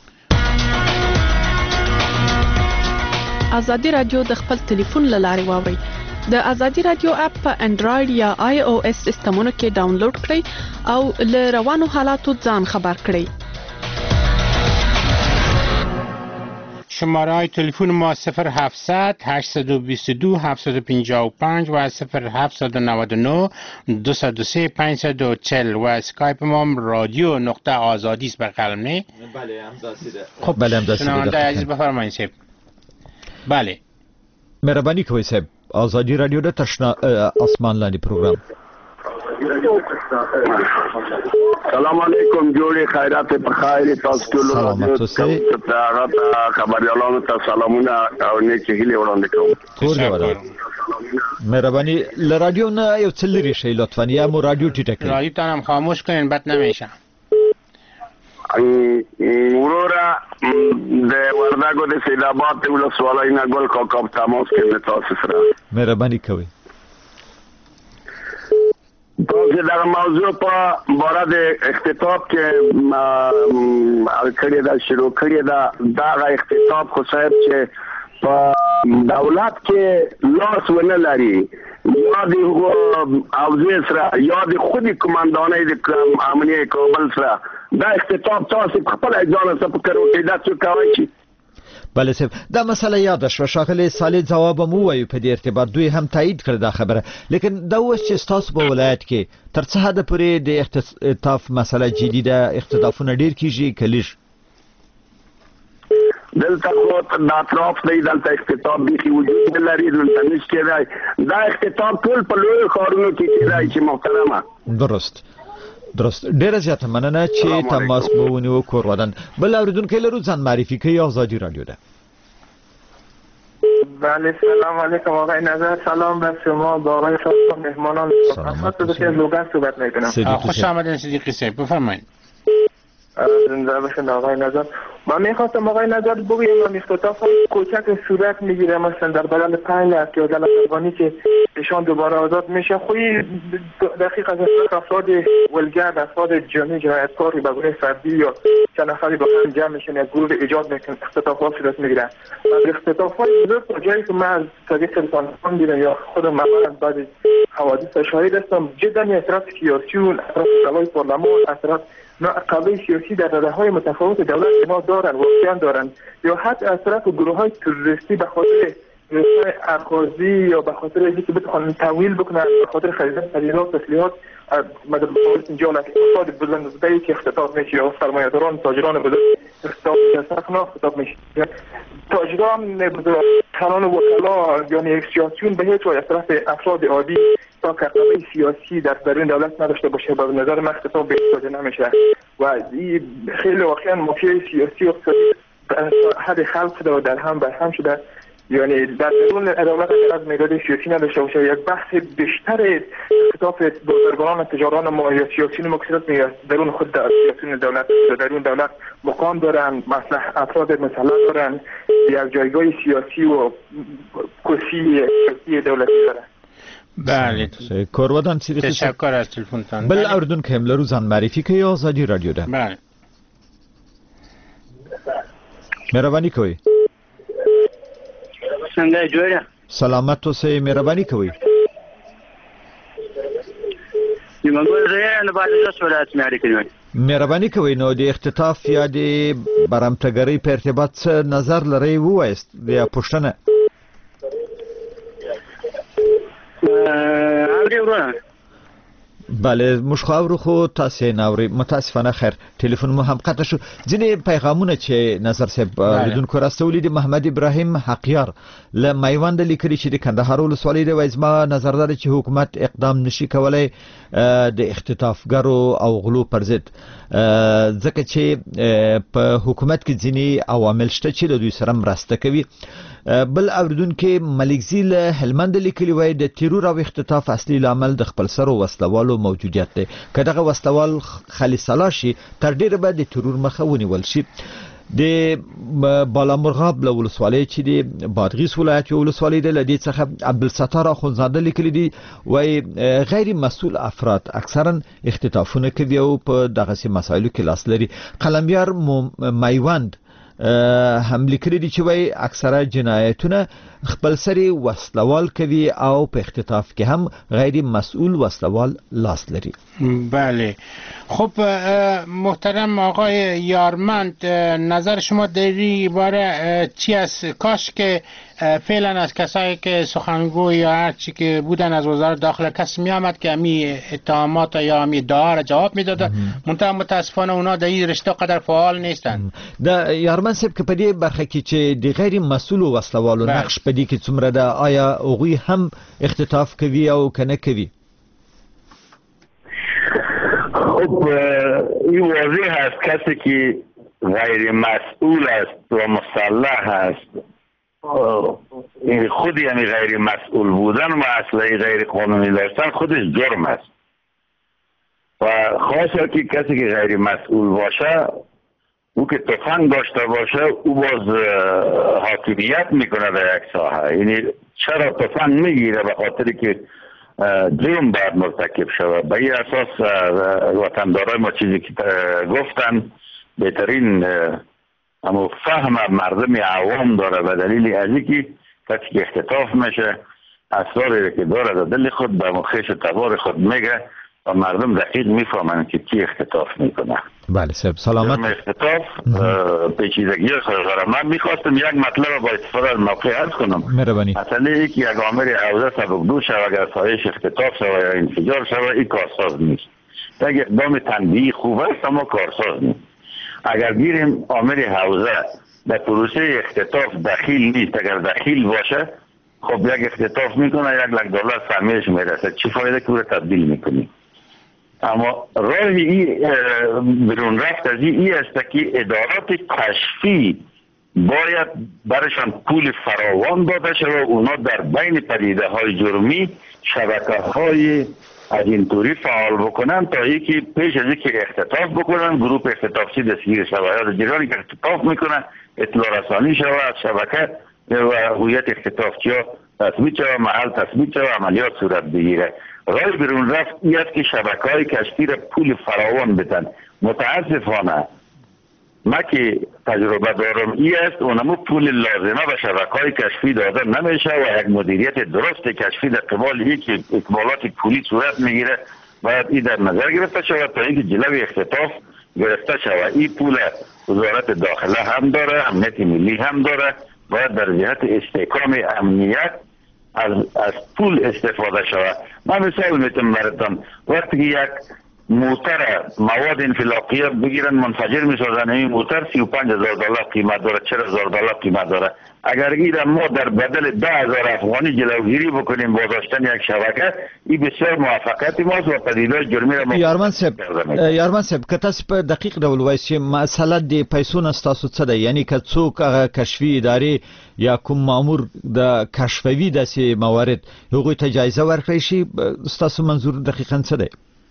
ازادي رادیو د خپل ټلیفون لاري واوري د ازادي رادیو اپ په انډراید یا آی او اس سیستمونو کې ډاونلوډ کړئ او له روانو حالاتو ځان خبر کړئ شماره تلفن ما 0700 822 755 و 0799 203 540 و اسکایپ ما رادیو نقطه آزادی است بقلم نه بله همداسیده خب بله همداسیده شنونده عزیز بفرمایید صاحب بله مهربانی کوئ صاحب آزادی رادیو د تشنا اسمان لاندې پروګرام سلام علیکم جوړي خیرات په خیر تاسو ټول ته خبريالانو ته سلامونه او نیکی هیله وړاندې کوم کور دی ولا مهربانی ل رادیو نه یو څلری شي لطفا یا مو رادیو ټیټه کړئ رادیو ته هم خاموش کړئ بد نمیشه ورورا د وردګو د سیداباد ته ولسوالۍ نه ګل کوکب تماس کې تاسو سره مهربانی کوئ تاسو دا موضوع په باره د اختطاف کې کړی دا شروع کړی دا اختطاف خو صاحب چې په دولت کې لاس ونه لري یا د اوځي سره یا د خودي کمانډانۍ د امنیه کابل سره دا اختطاف تاسو خپل ځان ته پکړو کې دا څه کوي چې بله صاحب دا مسله یاد شو شاغله صالح جواب مو وایو په دې ارتباط دوی هم تایید کړ دا خبره لیکن دا اوس چې تاسو په ولایت کې تر څه حد پورې د اختطاف مسله جدي ده اختطافونه ډیر کیږي کلیش دلته خو د اطراف نه دلته اختطاف به وجود لري دلته نشته راي دا اختطاف ټول په لوی خارونو کې کیږي چې محترمه درست ډیره زیاته مننه چې تماس مو ونیو کور ودان بل اوریدونکو لرو ځان معرفي کوي آزادی رادیو ده بله سلام علیکم آقای نظر سلام بر شما با آقای شما مهمانان احمد صدیقی از لوگان صحبت میکنم خوش آمدین صدیقی صاحب بفرمایید زنده باشید آقای نظر من میخواستم آقای نظر بگویم اختطاف کوچک صورت میگیره مثلا در بدل 5 لحظه یا در افغانی که ایشان دوباره آزاد میشه خوی دقیق از افراد ولگرد افراد جمعی جنایتکاری به گونه فردی یا چند نفری با هم جمع میشن یا گروه ایجاد میکنن اختطافات صورت میگیرن و اختطافات بزرگ تا جایی که من از طریق رسانه‌ها دیدم یا خودم از بعض حوادث شاهد هستم جدا اثرات سیاسیون اثرات سوای پارلمان اثرات قوه سیاسی در رده‌های متفاوت دولت ما دارن واقعا دارن یا حتی اثرات گروه‌های تروریستی به خاطر رسای اراضی یا به خاطر اینکه بتونن تمویل بکنن به خاطر خریدن تجهیزات تسلیحات مدد مقابل اینجا اقتصاد بلندزده‌ای که اختطاف میشه یا سرمایه‌داران تاجران بزرگ اختطاف میشه اختطاف میشه تاجران بزرگ کلان وکلا یا نیکسیاسیون به هیچ وجه طرف افراد عادی تا که قوه سیاسی در درون دولت نداشته باشه به نظر من اختطاف به استفاده نمیشه و خیلی واقعا مافیا سیاسی و اقتصادی حد خلق شده و در هم بر هم شده. یعنی در درون دولت از میداد سیاسی نداشته باشه یک بحث بیشتر اختطاف بازرگانان تجاران ما یا سیاسیون مکسرات میاد درون خود سیاسیون دولت درون دولت مقام دارن مسلح افراد مسلح دارن یک جایگاه سیاسی و کرسی دولتی دارن. بله کاروادان سیریخی تشکر از تلفنتان. بل اردن که املا روزان معرفی که یا آزادی رادیو ده. بله مهربانی کوي څنګه جوړه سلامت اوسئ مهرباني کوي یمنګور زه نه باندې سوالات مې کوي مهرباني کوي نو د اختطاف یا د برامتګری په ارتباط څه نظر لري وایست یا پښتنه بله مشخاور خو تاسو ناوري متاسفانه خیر ټلیفون مو هم قطع شو. ځینې پیغامونه چې نظر صاحب لیدونکو راستولي د محمد ابراهیم حقیار له میوند لیکلي چې د کندهار ولسوالۍ د وایزما نظردار چې حکومت اقدام نشي کولای د اختطافګرو او غلو پر ضد ځکه چې په حکومت کې ځینې عوامل شته چې د دوی سره مرسته کوي. بل اوریدونکو ملکزی له هلمند لیکلی وای د تیرور او اختطاف اصلي لامل د خپل سر او وسلوالو موجودیت دی. کله وسلوال خالص لاشي تر ډیره به د تیرور مخه ونیول شي. د بالامرغاب له ولسوالۍ چې د بادغیس ولایت ولسوالۍ د لدی څخه عبدالستار اخونزاده لیکلی دی وای غیر مسؤل افراد اکثرا اختطافونه کوي او په دغه مسایلو کې لاس لري. قلمبیار میوند هم لیکلي دي چې وای اکثره جنایتونه خپل سری وسلوال کوي او په اختطاف کې هم غیر مسؤول وسلوال لاس لري. بله خب محترم آقای یارمند نظر شما در این باره چی است؟ کاش که فعلا از کسایی که سخنگوی یا هر چی که بودن از وزارت داخله کسی می آمد که امی اتهامات یا امی ادعا را جواب می داده منتها متاسفانه اونا در این رشته قدر فعال نیستند. یارمند صاحب که په دې برخه کې چې د غیر مسؤل وسلوالو نقش په دې کې څومره ده آیا هغوی هم اختطاف کوي او کنه کوي؟ خب این واضح است کسی که غیر مسئول است و مسلح است خودی همی غیر مسئول بودن و اسلحه غیر قانونی داشتن خودش جرم است و خاصه که کسی که غیر مسئول باشه او که تفنگ داشته باشه او باز حاکمیت میکنه در یک ساحه. یعنی چرا تفنگ میگیره؟ به خاطر که جرم باید مرتکب شود. به این اساس وطندارای ما چیزی که گفتن بهترین اما فهم مردم عوام داره به دلیل از اینکه کسی که اختطاف میشه اسراری که داره در دل خود به مخیش تبار خود میگه و مردم دقیق میفهمن که کی اختطاف میکنه. بله صاحب سلامت. اختطاف پیچیدگی خیلی من میخواستم یک مطلب با استفاده از موقع عرض کنم. مهربانی. مثلا یک آمر حوزه سبکدو شود اگر سایش اختطاف شود یا انفجار شود این کارساز نیست. یک اقدام تنبیهی خوب است اما کارساز نیست. اگر گیریم آمر حوزه در پروسه اختطاف دخیل نیست، اگر دخیل باشه خب یک اختطاف میکنه $1,00,000 سهمیش میرسه، چی فایده که رو تبدیل میکنی؟ اما راهی برون رفت از این است که ادارات کشفی باید برشان پول فراوان داده شود و اونا در بین پدیده های جرمی شبکه های از این طوری فعال بکنن تا یکی پیش از اینکه اختطاف بکنن گروه اختطافچی دستگیر شود یا جریانی که اختطاف میکنن اطلاع رسانی شود از شبکه و هویت اختطافچی ها تثبیت شود، محل تثبیت شود، عملیات صورت بگیره. راه برون رفت این است که شبکه های کشتی را پول فراوان بدن. متاسفانه ما که تجربه دارم این است اونمو پول لازمه به شبکه های کشفی داده نمیشه و یک مدیریت درست کشفی در قبال یک اکمالات پولی صورت میگیره باید این در نظر گرفته شود تا اینکه جلوی اختطاف گرفته شود. این پول وزارت داخله هم داره، امنیت ملی هم داره، باید در جهت استحکام امنیت از پول استفاده شود. من مثال میتونم براتون وقتی یک موتر مواد انفلاقیه بگیرن منفجر میسازن. این موتر $35,000 قیمت داره، $40,000 قیمت داره. اگر این ما در بدل 10,000 افغانی جلوگیری بکنیم با داشتن یک شبکه، این بسیار موفقیت ماست و پدیدهای جرمی را یارمن صاحب که تاسو په دقیق ډول وایي چې مسله د پیسو نه ستاسو څه ده، یعنی که څوک هغه کشفي ادارې یا کوم مامور د کشفوي داسې موارد هغوی ته جایزه ورکړی شي، ستاسو منظور دقیقا څه دی؟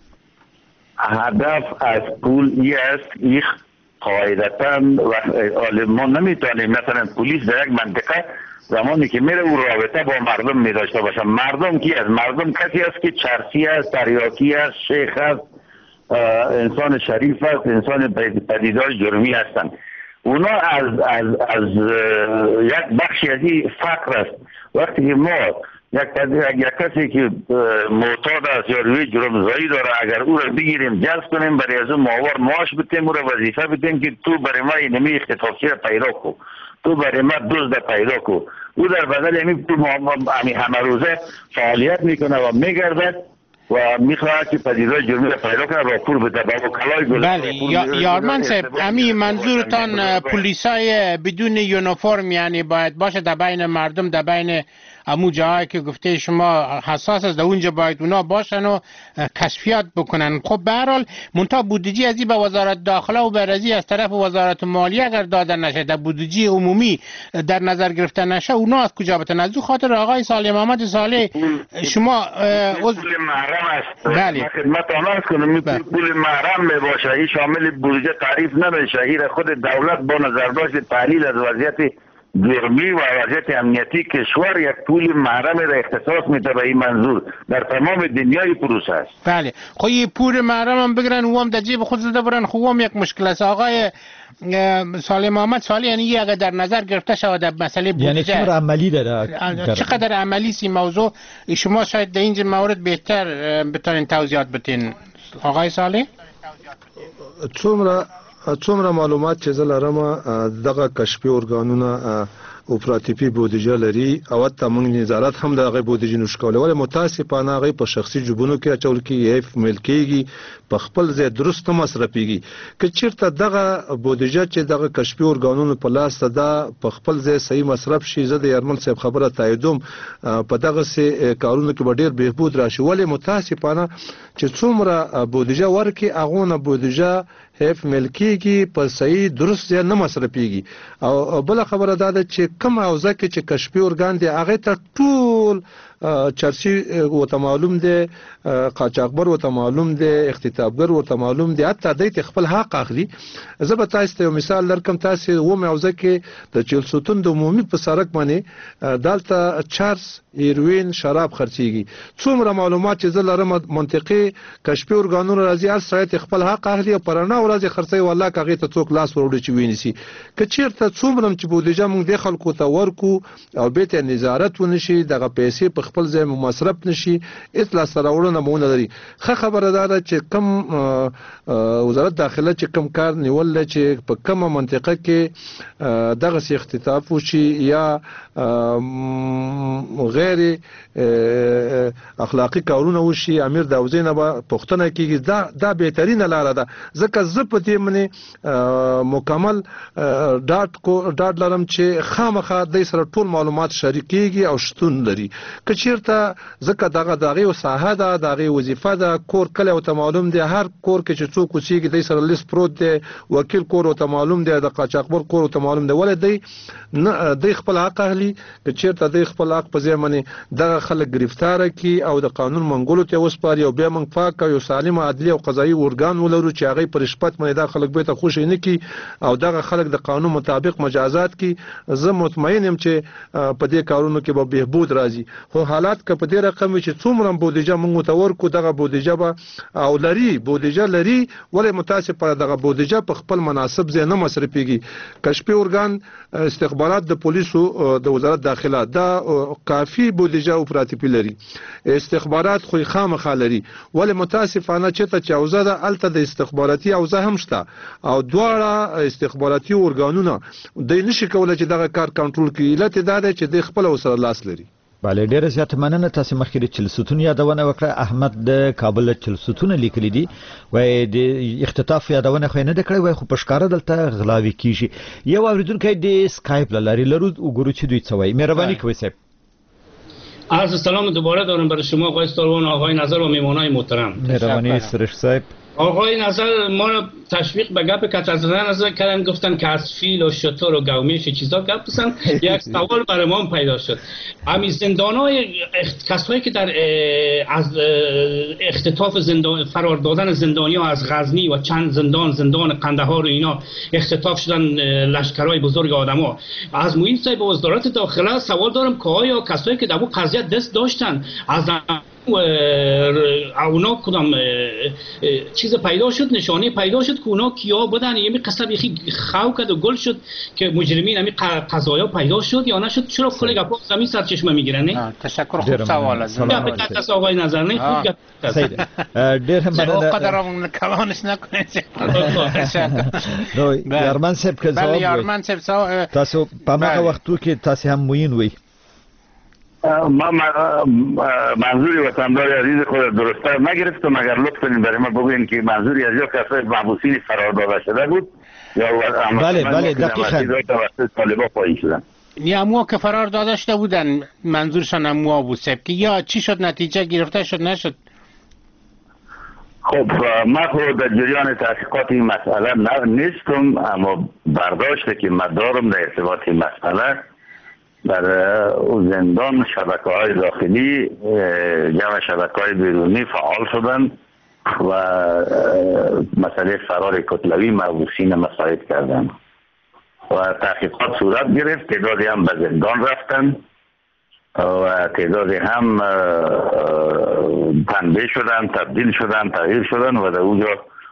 هدف از پول این است که قاعدتا ما نمیتونیم مثلا پلیس در یک منطقه زمانی که میره او رابطه با مردم میداشته باشه. مردم کی است؟ مردم کسی است که چرسی است، تریاکی است، شیخ است، انسان شریف است، انسان پدیدار جرمی هستند. اونا از یک بخشی از این فقر است. وقتی که ما یک کسی که معتاد است یا روی جرمزایی داره، اگر او را بگیریم جذب کنیم، برای از اون ماهوار معاش بدیم، او را وظیفه بدیم که تو برای ما اینمی اختطافچی را پیدا کو، تو برای ما دزد پیدا کو. او در بدل همه روزه فعالیت میکنه و میگردد و میخواهد که پدیدهای جرمی را پیدا کنه، راپور بده با وکلای گذاشته. بله یارمن صاحب، امی منظورتان پلیسای بدون یونیفرم یعنی باید باشه در بین مردم، در بین امو جایی که گفته شما حساس است، در اونجا باید اونا باشن و کشفیات بکنن. خب به هر حال منتها بودجه از این به وزارت داخله و برازی از طرف وزارت مالیه اگر داده نشه، در بودجه عمومی در نظر گرفته نشه، اونا از کجا بتن؟ از او خاطر آقای صالح محمد صالح شما پول محرم است. بله خدمت آنها کنم پول محرم می باشه، این شامل بودجه تعریف نمیشه. این خود دولت با نظرداشت تحلیل از وضعیت جرمی و وضعیت امنیتی کشور یک پول محرم را اختصاص میده به این منظور در تمام دنیای پروسه است. بله خب این پول محرم هم بگیرن و هم در جیب خود زده برن، خب هم یک مشکل است. آقای صالح محمد صالح، یعنی اگر در نظر گرفته شود در مسئله بودجه، یعنی چقدر عملی داره، چقدر عملی سی موضوع، شما شاید در اینجا مورد بهتر بتونین توضیحات بدین آقای صالح؟ څومره معلومات چې زه لرم دغه کشفي ارګانونه اپراتیفي بودجه لري او ته موږ نظارت هم دغه بودجه نشکول، ولې متاسفانه هغه په شخصي جوبونو کې اچول کېږي، ملکيږي، په خپل ځای درست مصرفيږي. که چیرته دغه بودجه چې دغه کشفي ارګانونو په لاس ده په خپل ځای صحیح مصرف شي، زه د یارمن صاحب خبره تاییدوم، په دغه سي کارونو کې به ډیر بهبود راشي. ولې متاسفانه چې څومره بودجه ورکي هغه نه بودجه هیف ملکیږي، په صحیح درست ځای نه مصرفيږي. او بل خبره ده چې کوم اوزه کې چې کشفي ارګان دی هغه ته ټول چرسی وته معلوم دی، قاچاقبر وته معلوم دی، اختطافګر وته معلوم دی، حتی د خپل حق اخلي. زه به تاسو ته یو مثال درکم. تاسو و موزه کې د چلسوتون د عمومي په سړک باندې دالته چارس هیروین شراب خرڅيږي. څومره معلومات چې زه لرم منطقي کشفي ارګانونو راځي هر سړی خپل حق اخلي او پرانا ورځ خرڅي، والله کاغه ته څوک لاس وروړي چې ویني. که چیرته څومره چې بودجه موږ د خلکو ته ورکو او به ته نظارت ونشي، دغه پیسې په خپل ځای مصرف نشي، اطلاع سره ورونه مونږ لري. ښه خبره ده چې کم وزارت داخله چې کم کار نیول چې په کومه منطقه کې دغه سي اختطاف وشي یا غیر اخلاقی کارونه وشي، امیر د وزینه به پښتنه کیږي. دا بهترینه لار ده. ځکه زه په دې باندې مکمل ډاډ لرم چې خامخا د سره ټول معلومات شریکيږي او شتون لري. که چیرته ځکه دغه او ساحه ده، دغه وظیفه ده، کور کله او ته معلوم دی، هر کور کې چې څوک اوسېږي د سره لیست پروت دی، وکیل کور او ته معلوم دی، د قاچاقبر کور او ته معلوم دی، ولې دی خپل حق اهلي. که چیرته د خپل حق په ځای باندې دغه خلک گرفتار کی او د قانون منګولو ته وسپاري او بیا موږ پاک او سالم عدلي او قضایي ارګان ولرو چې هغه پر رشوت باندې د خلک به ته خوشی نه کی او دغه خلک د قانون مطابق مجازات کی. زه مطمئن یم چې په دې کارونو کې به بهبود راځي. خو حالات که په دې رقم چې څومره بودجه موږ ته ورکو، دغه بودجه به او لري، بودجه لري، ولې متاسفانه دغه بودجه په خپل مناسب ځای نه مصرفيږي. کشفي ارګان استخبارات د پولیسو د وزارت داخله دا کافي بودجه اپراتیفي لري، استخبارات خو خامخا لري، ولې متاسفانه چې ته چاوزه ده الته د استخباراتي اوزه هم شته او دواړه استخباراتي ارګانونه د نشي کولای چې دغه کار کنټرول کړي. علت دا ده چې د خپل وسره لاس لري. بله ډیره زیاته مننه. تاسو مخکې د چلسوتون یادونه وکړه. احمد د کابل چلسوتون لیکلي دي وای د اختطاف یادونه خو نه دکړي وای خو پښکار دلته غلاوي کیږي. یو اوریدونکو د سکایپ لاري لرو وګورو چې دوی څه وای. مهرباني کوئ صاحب. عرض سلام دوباره دارم برای شما آقای استالوان، آقای نظر و میمونای محترم. مهربانی سرش صاحب. آقای نظر ما را تشویق به گپ کتر زدن نظر کردن، گفتن که از فیل و شتر و گومیش چیزا گپ بزنن. یک سوال برای ما پیدا شد. همین زندانای کسایی که در از اختطاف زندان فرار دادن زندانی‌ها از غزنی و چند زندان قندهار و اینا اختطاف شدن لشکرهای بزرگ آدما، از معین صاحب وزارت داخله سوال دارم که آیا کسایی که در اون قضیه دست داشتن از اونا کدام چیز پیدا شد، نشانه پیدا شد که اونا کیا بودن؟ یه قصه یخی خاو کرد و گل شد که مجرمین همی قضایا پیدا شد یا نشد؟ چرا کل گپا زمین سرچشمه میگیرن؟ نه تشکر. خوب سوال است. گپ آقای نظر نه خوب گپ سید ډیر مننه. قدرمون کلانش نکنید. نو یارمان صاحب که بله یارمان صاحب تاسو په هغه وختو کې تاسو هم موین وي. ما منظوری وطندار عزیز خود درسته نگرفت، مگر لطف کنید برای ما بگوین که منظوری از یا کسای محبوسین فرار داده شده بود یا بله دقیقاً توسط طالبان پایین شدن. نیامو که فرار داده شده بودن منظورشان اموا بود صاحب که یا چی شد نتیجه گرفته شد نشد؟ خب من خود در جریان تحقیقات این مسئله نیستم، اما برداشته که من دارم در ارتباط این مسئله در زندان شبکه‌های داخلی جمع شبکه‌های بیرونی فعال شدند و مسئله فرار کتلوی محبوسین مساعد کردند و تحقیقات صورت گرفت. تعدادی هم به زندان رفتند و تعدادی هم تنبیه شدند، تبدیل شدند، تغییر شدند و در اونجا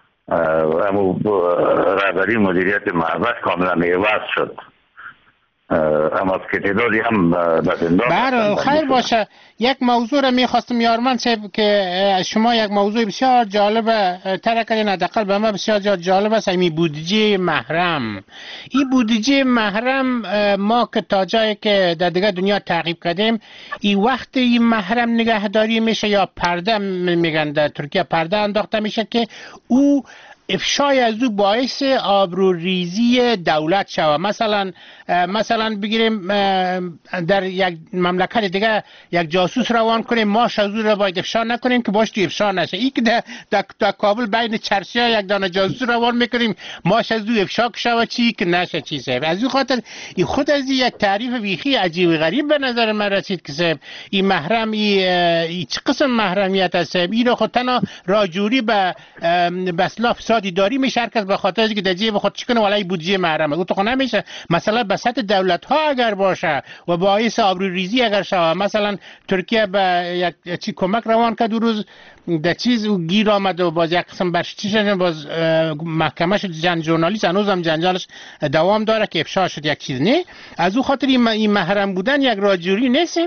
رهبری مدیریت محبس کاملا عوض شد. اما که تعدادی هم به زندان. بله خیر باشه. یک موضوع را میخواستم یارمان صاحب که شما یک موضوع بسیار جالب ترک کردین، حداقل به من بسیار جالب است، این بودجه محرم. این بودجه محرم ما که تا جایی که در دیگه دنیا تعقیب کردیم این وقت این محرم نگهداری میشه یا پرده میگن در ترکیه پرده انداخته میشه که او افشای از او باعث آبروریزی دولت شود. مثلا بگیریم در یک مملکت دیگه یک جاسوس روان کنیم، ماش از او را باید افشا نکنیم که باش تو افشا نشه. این که در کابل بین چرسی ها یک دانه جاسوس روان میکنیم، ماش از او افشا شود چی که نشه چی صاحب. از این خاطر این خود از یک تعریف بیخی عجیب غریب به نظر من رسید که صاحب این محرم این چه قسم محرمیت است صاحب؟ این رو خود تنها راجوری به اصلاح فسادی داری میشه هر کس به خاطر اینکه در جیب خود چکنه ولی بودجه محرمه او تو نمیشه. مثلا به سطح دولت ها اگر باشه و باعث آبروریزی اگر شود، مثلا ترکیه به یک چی کمک روان کرد دو روز در چیز گیر آمد و باز یک قسم برشتیش باز محکمه شد جنگ ژورنالیست هنوز هم جنجالش دوام داره که افشا شد یک چیز. نه از او خاطر این محرم بودن یک راجوری نیست.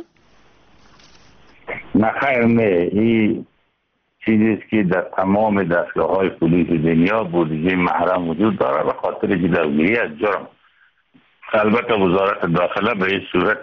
نه خیر نه، این چیزی است که در تمام دستگاه‌های پلیس دنیا بودجه محرم وجود داره و خاطر جلوگیری از جرم. البته وزارت داخله به این صورت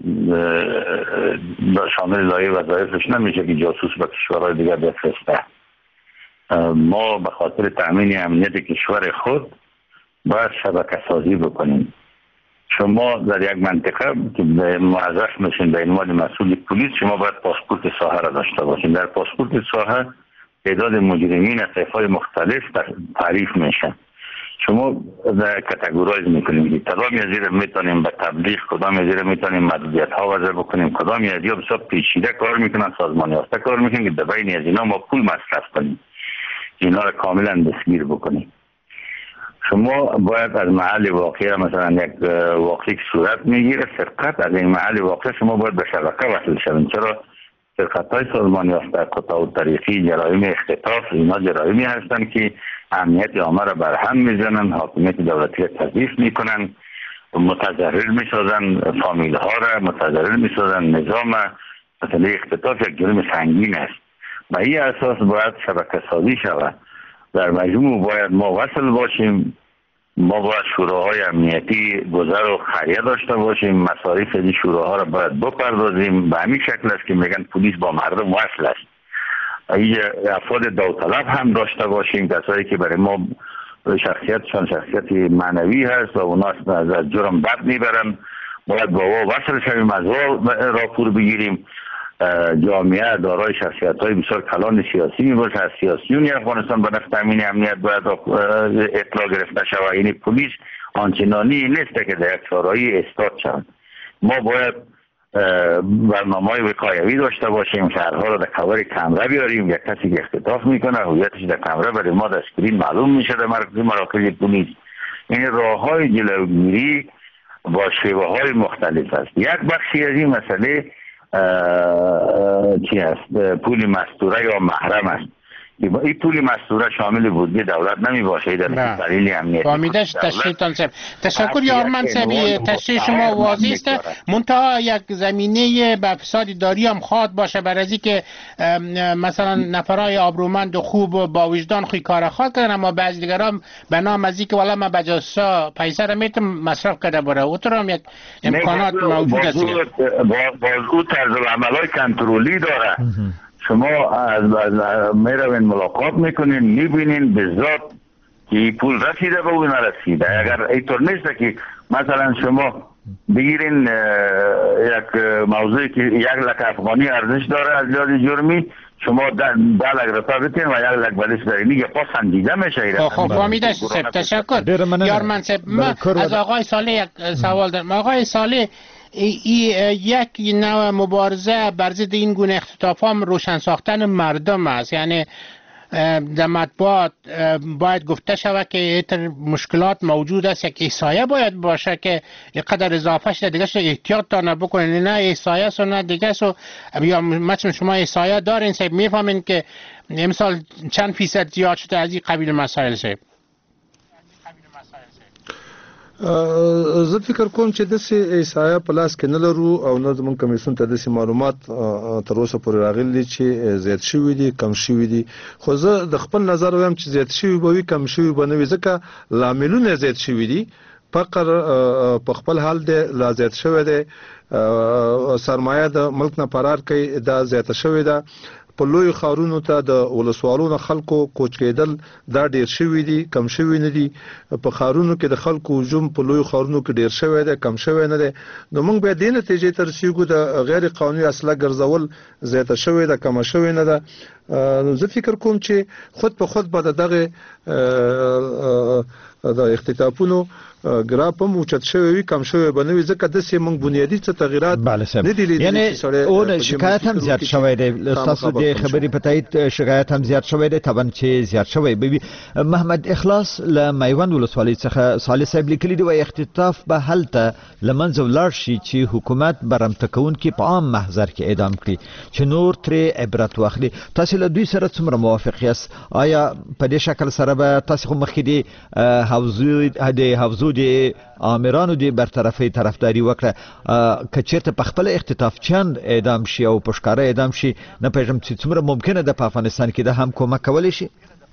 شامل لایحه وظایفش نمیشه که جاسوس به کشورهای دیگر بفرسته. ما به خاطر تأمین امنیت کشور خود باید شبکه سازی بکنیم. شما در یک منطقه که موظف میشین به عنوان مسئول پلیس، شما باید پاسپورت ساحه را داشته باشین. در پاسپورت ساحه تعداد مجرمین از طیف‌های مختلف تعریف میشن. شما کاتگورایز میکنیم که کدام از این میتونیم به تبلیغ، کدام از این میتونیم محدودیت ها وضع بکنیم، کدام از این بسیار پیچیده کار میکنن، سازمان یافته کار میکنن که در بین از اینا ما پول مصرف کنیم، اینا را کاملا دستگیر بکنیم. شما باید از محل واقع مثلا یک واقعی که صورت میگیره سرقت، از این محل واقع شما باید به شبکه وصل شوید. چرا سرقت‌های سازمان یافته، قطاع الطریقی، جرایم اختطاف، اینا جرایمی هستند که امنیت عامه را برهم میزنن، حاکمیت دولتی را تضعیف میکنن، متضرر میسازن فامیل ها را، متضرر میسازن نظام. مثلا اختطاف یک جرم سنگین است و این اساس باید شبکه سازی شود. در مجموع باید ما وصل باشیم ما باید شوراهای امنیتی گذر و خریه داشته باشیم، مصارف این شوراها را باید بپردازیم. به همین شکل است که میگن پلیس با مردم وصل است. افراد داوطلب هم داشته باشیم، کسایی که برای ما شخصیتشان شخصیت معنوی هست و اونا از جرم بد میبرن، باید با او وصل شویم، از او راپور بگیریم. جامعه دارای شخصیت‌های بسیار کلان سیاسی میباشه. از سیاسیونی افغانستان به نفع تامین امنیت باید اطلاع گرفته شود. این پلیس آنچنانی نیست که در یک چهارراه استاد شود. ما باید برنامه‌های وقایوی داشته باشیم، شهرها را در کاور کامره بیاریم. یک کسی که اختطاف میکنه هویتش در کامره برای ما در اسکرین معلوم میشه در مراکز پلیس. این راه‌های جلوگیری با شیوه‌های مختلف است. یک بخشی از این مسئله چی است؟ پول مستوره یا محرم است. این پول مستوره شامل بودجه دولت نمی باشه در دلیل امنیتی. فهمیدش تشریحتان صاحب. تشکر یارمند صاحب، تشریح شما واضح است. منتها یک زمینه به فساد اداری هم خواد باشه برای از اینکه مثلا نفرای آبرومند و خوب و با وجدان خوی کار خواد کردن، اما بعضی دیگران به نام از اینکه والا ما بجاسا پیسه را میتم مصرف کرده بره. اوتر هم یک امکانات موجود است. باز او طرز عملای کنترلی داره. شما از میروین ملاقات میکنین، میبینین به ذات که پول رسیده به اون نرسیده. اگر اینطور نیست که مثلا شما بگیرین یک موضوعی که 1,00,000 افغانی ارزش داره از لحاظ جرمی، شما 10,00,000 روپیه بتین و 1,00,000 بلیش دارین، دیگه پس سنجیده میشه. خب فهمیدش صاحب، تشکر یارمند صاحب. از آقای صالح یک سوال دارم. آقای صالح، یک نوع مبارزه بر ضد این گونه اختطاف هم روشن ساختن مردم است. یعنی در مطبوعات باید گفته شود که این مشکلات موجود است، یک احصایه باید باشه که اینقدر اضافه شده دیگه شو احتیاط تا نبکنین، نه احصایه سو نه دیگه سو. یا مثلا شما احصایه دارین صاحب، میفهمین که امسال چند فیصد زیاد شده از این قبیل مسائل صاحب؟ زه فکر کوم چې د سي احصایه په لاس کې نه لرو او نه زموږ کمیسیون ته د سي معلومات تر اوسه پورې راغلي چې زیات شوي دي کم شوي دي. خو زه د خپل نظر وایم چې زیات شوي به وي کم شوي به نه وي، ځکه لاملونه زیات شوي دي. فقر په خپل حال دی لا زیات شوی دی، سرمایه د ملک نه فرار کوي دا زیاته شوې ده. په لوی خارونو ته د ولسوالونو خلکو کوچ کېدل دا ډیر شوي دي، کم شوي نه دي. په خارونو کې د خلکو هجوم په لوی خارونو کې ډیر شوی دی، کم شوی نه دی. نو موږ بیا دې نتیجې ته رسیږو د غیر قانوني اسلحه ګرځول زیاته شوی ده، کمه شوی نه ده. زه فکر کوم چې خود په خود به دغه د اختطافونو ګراف هم اوچت شوی وي، کم شوی به نه وي، ځکه داسې موږ بنیادي څه تغیرات نه دي لیدلي. یعنی اون شکایت هم زیات شوی دی. تاسو د خبرې په تایید شکایت هم زیات شوی دی، طبعا چې زیات شوی به وي. محمد اخلاص له میوند ولسوالۍ څخه صالح صاحب لیکلي دی و اختطاف به هلته لمنځه ولاړ شي چې حکومت برمته کوونکي په عام محضر کې اعدام کړي چې نور ترې عبرت واخلي. تاسو له دوی سره څومره موافق یاست؟ آیا په دې شکل سره به تاسو خو مخکې دی حوزو د آمرانو د برطرفۍ طرفداري وکړه، که چېرته په خپل اختطاف چند اعدام شي او په ښکاره اعدام شي، نه پوهېږم چې څومره ممکنه ده په افغانستان کې ده هم کومک کولی شي؟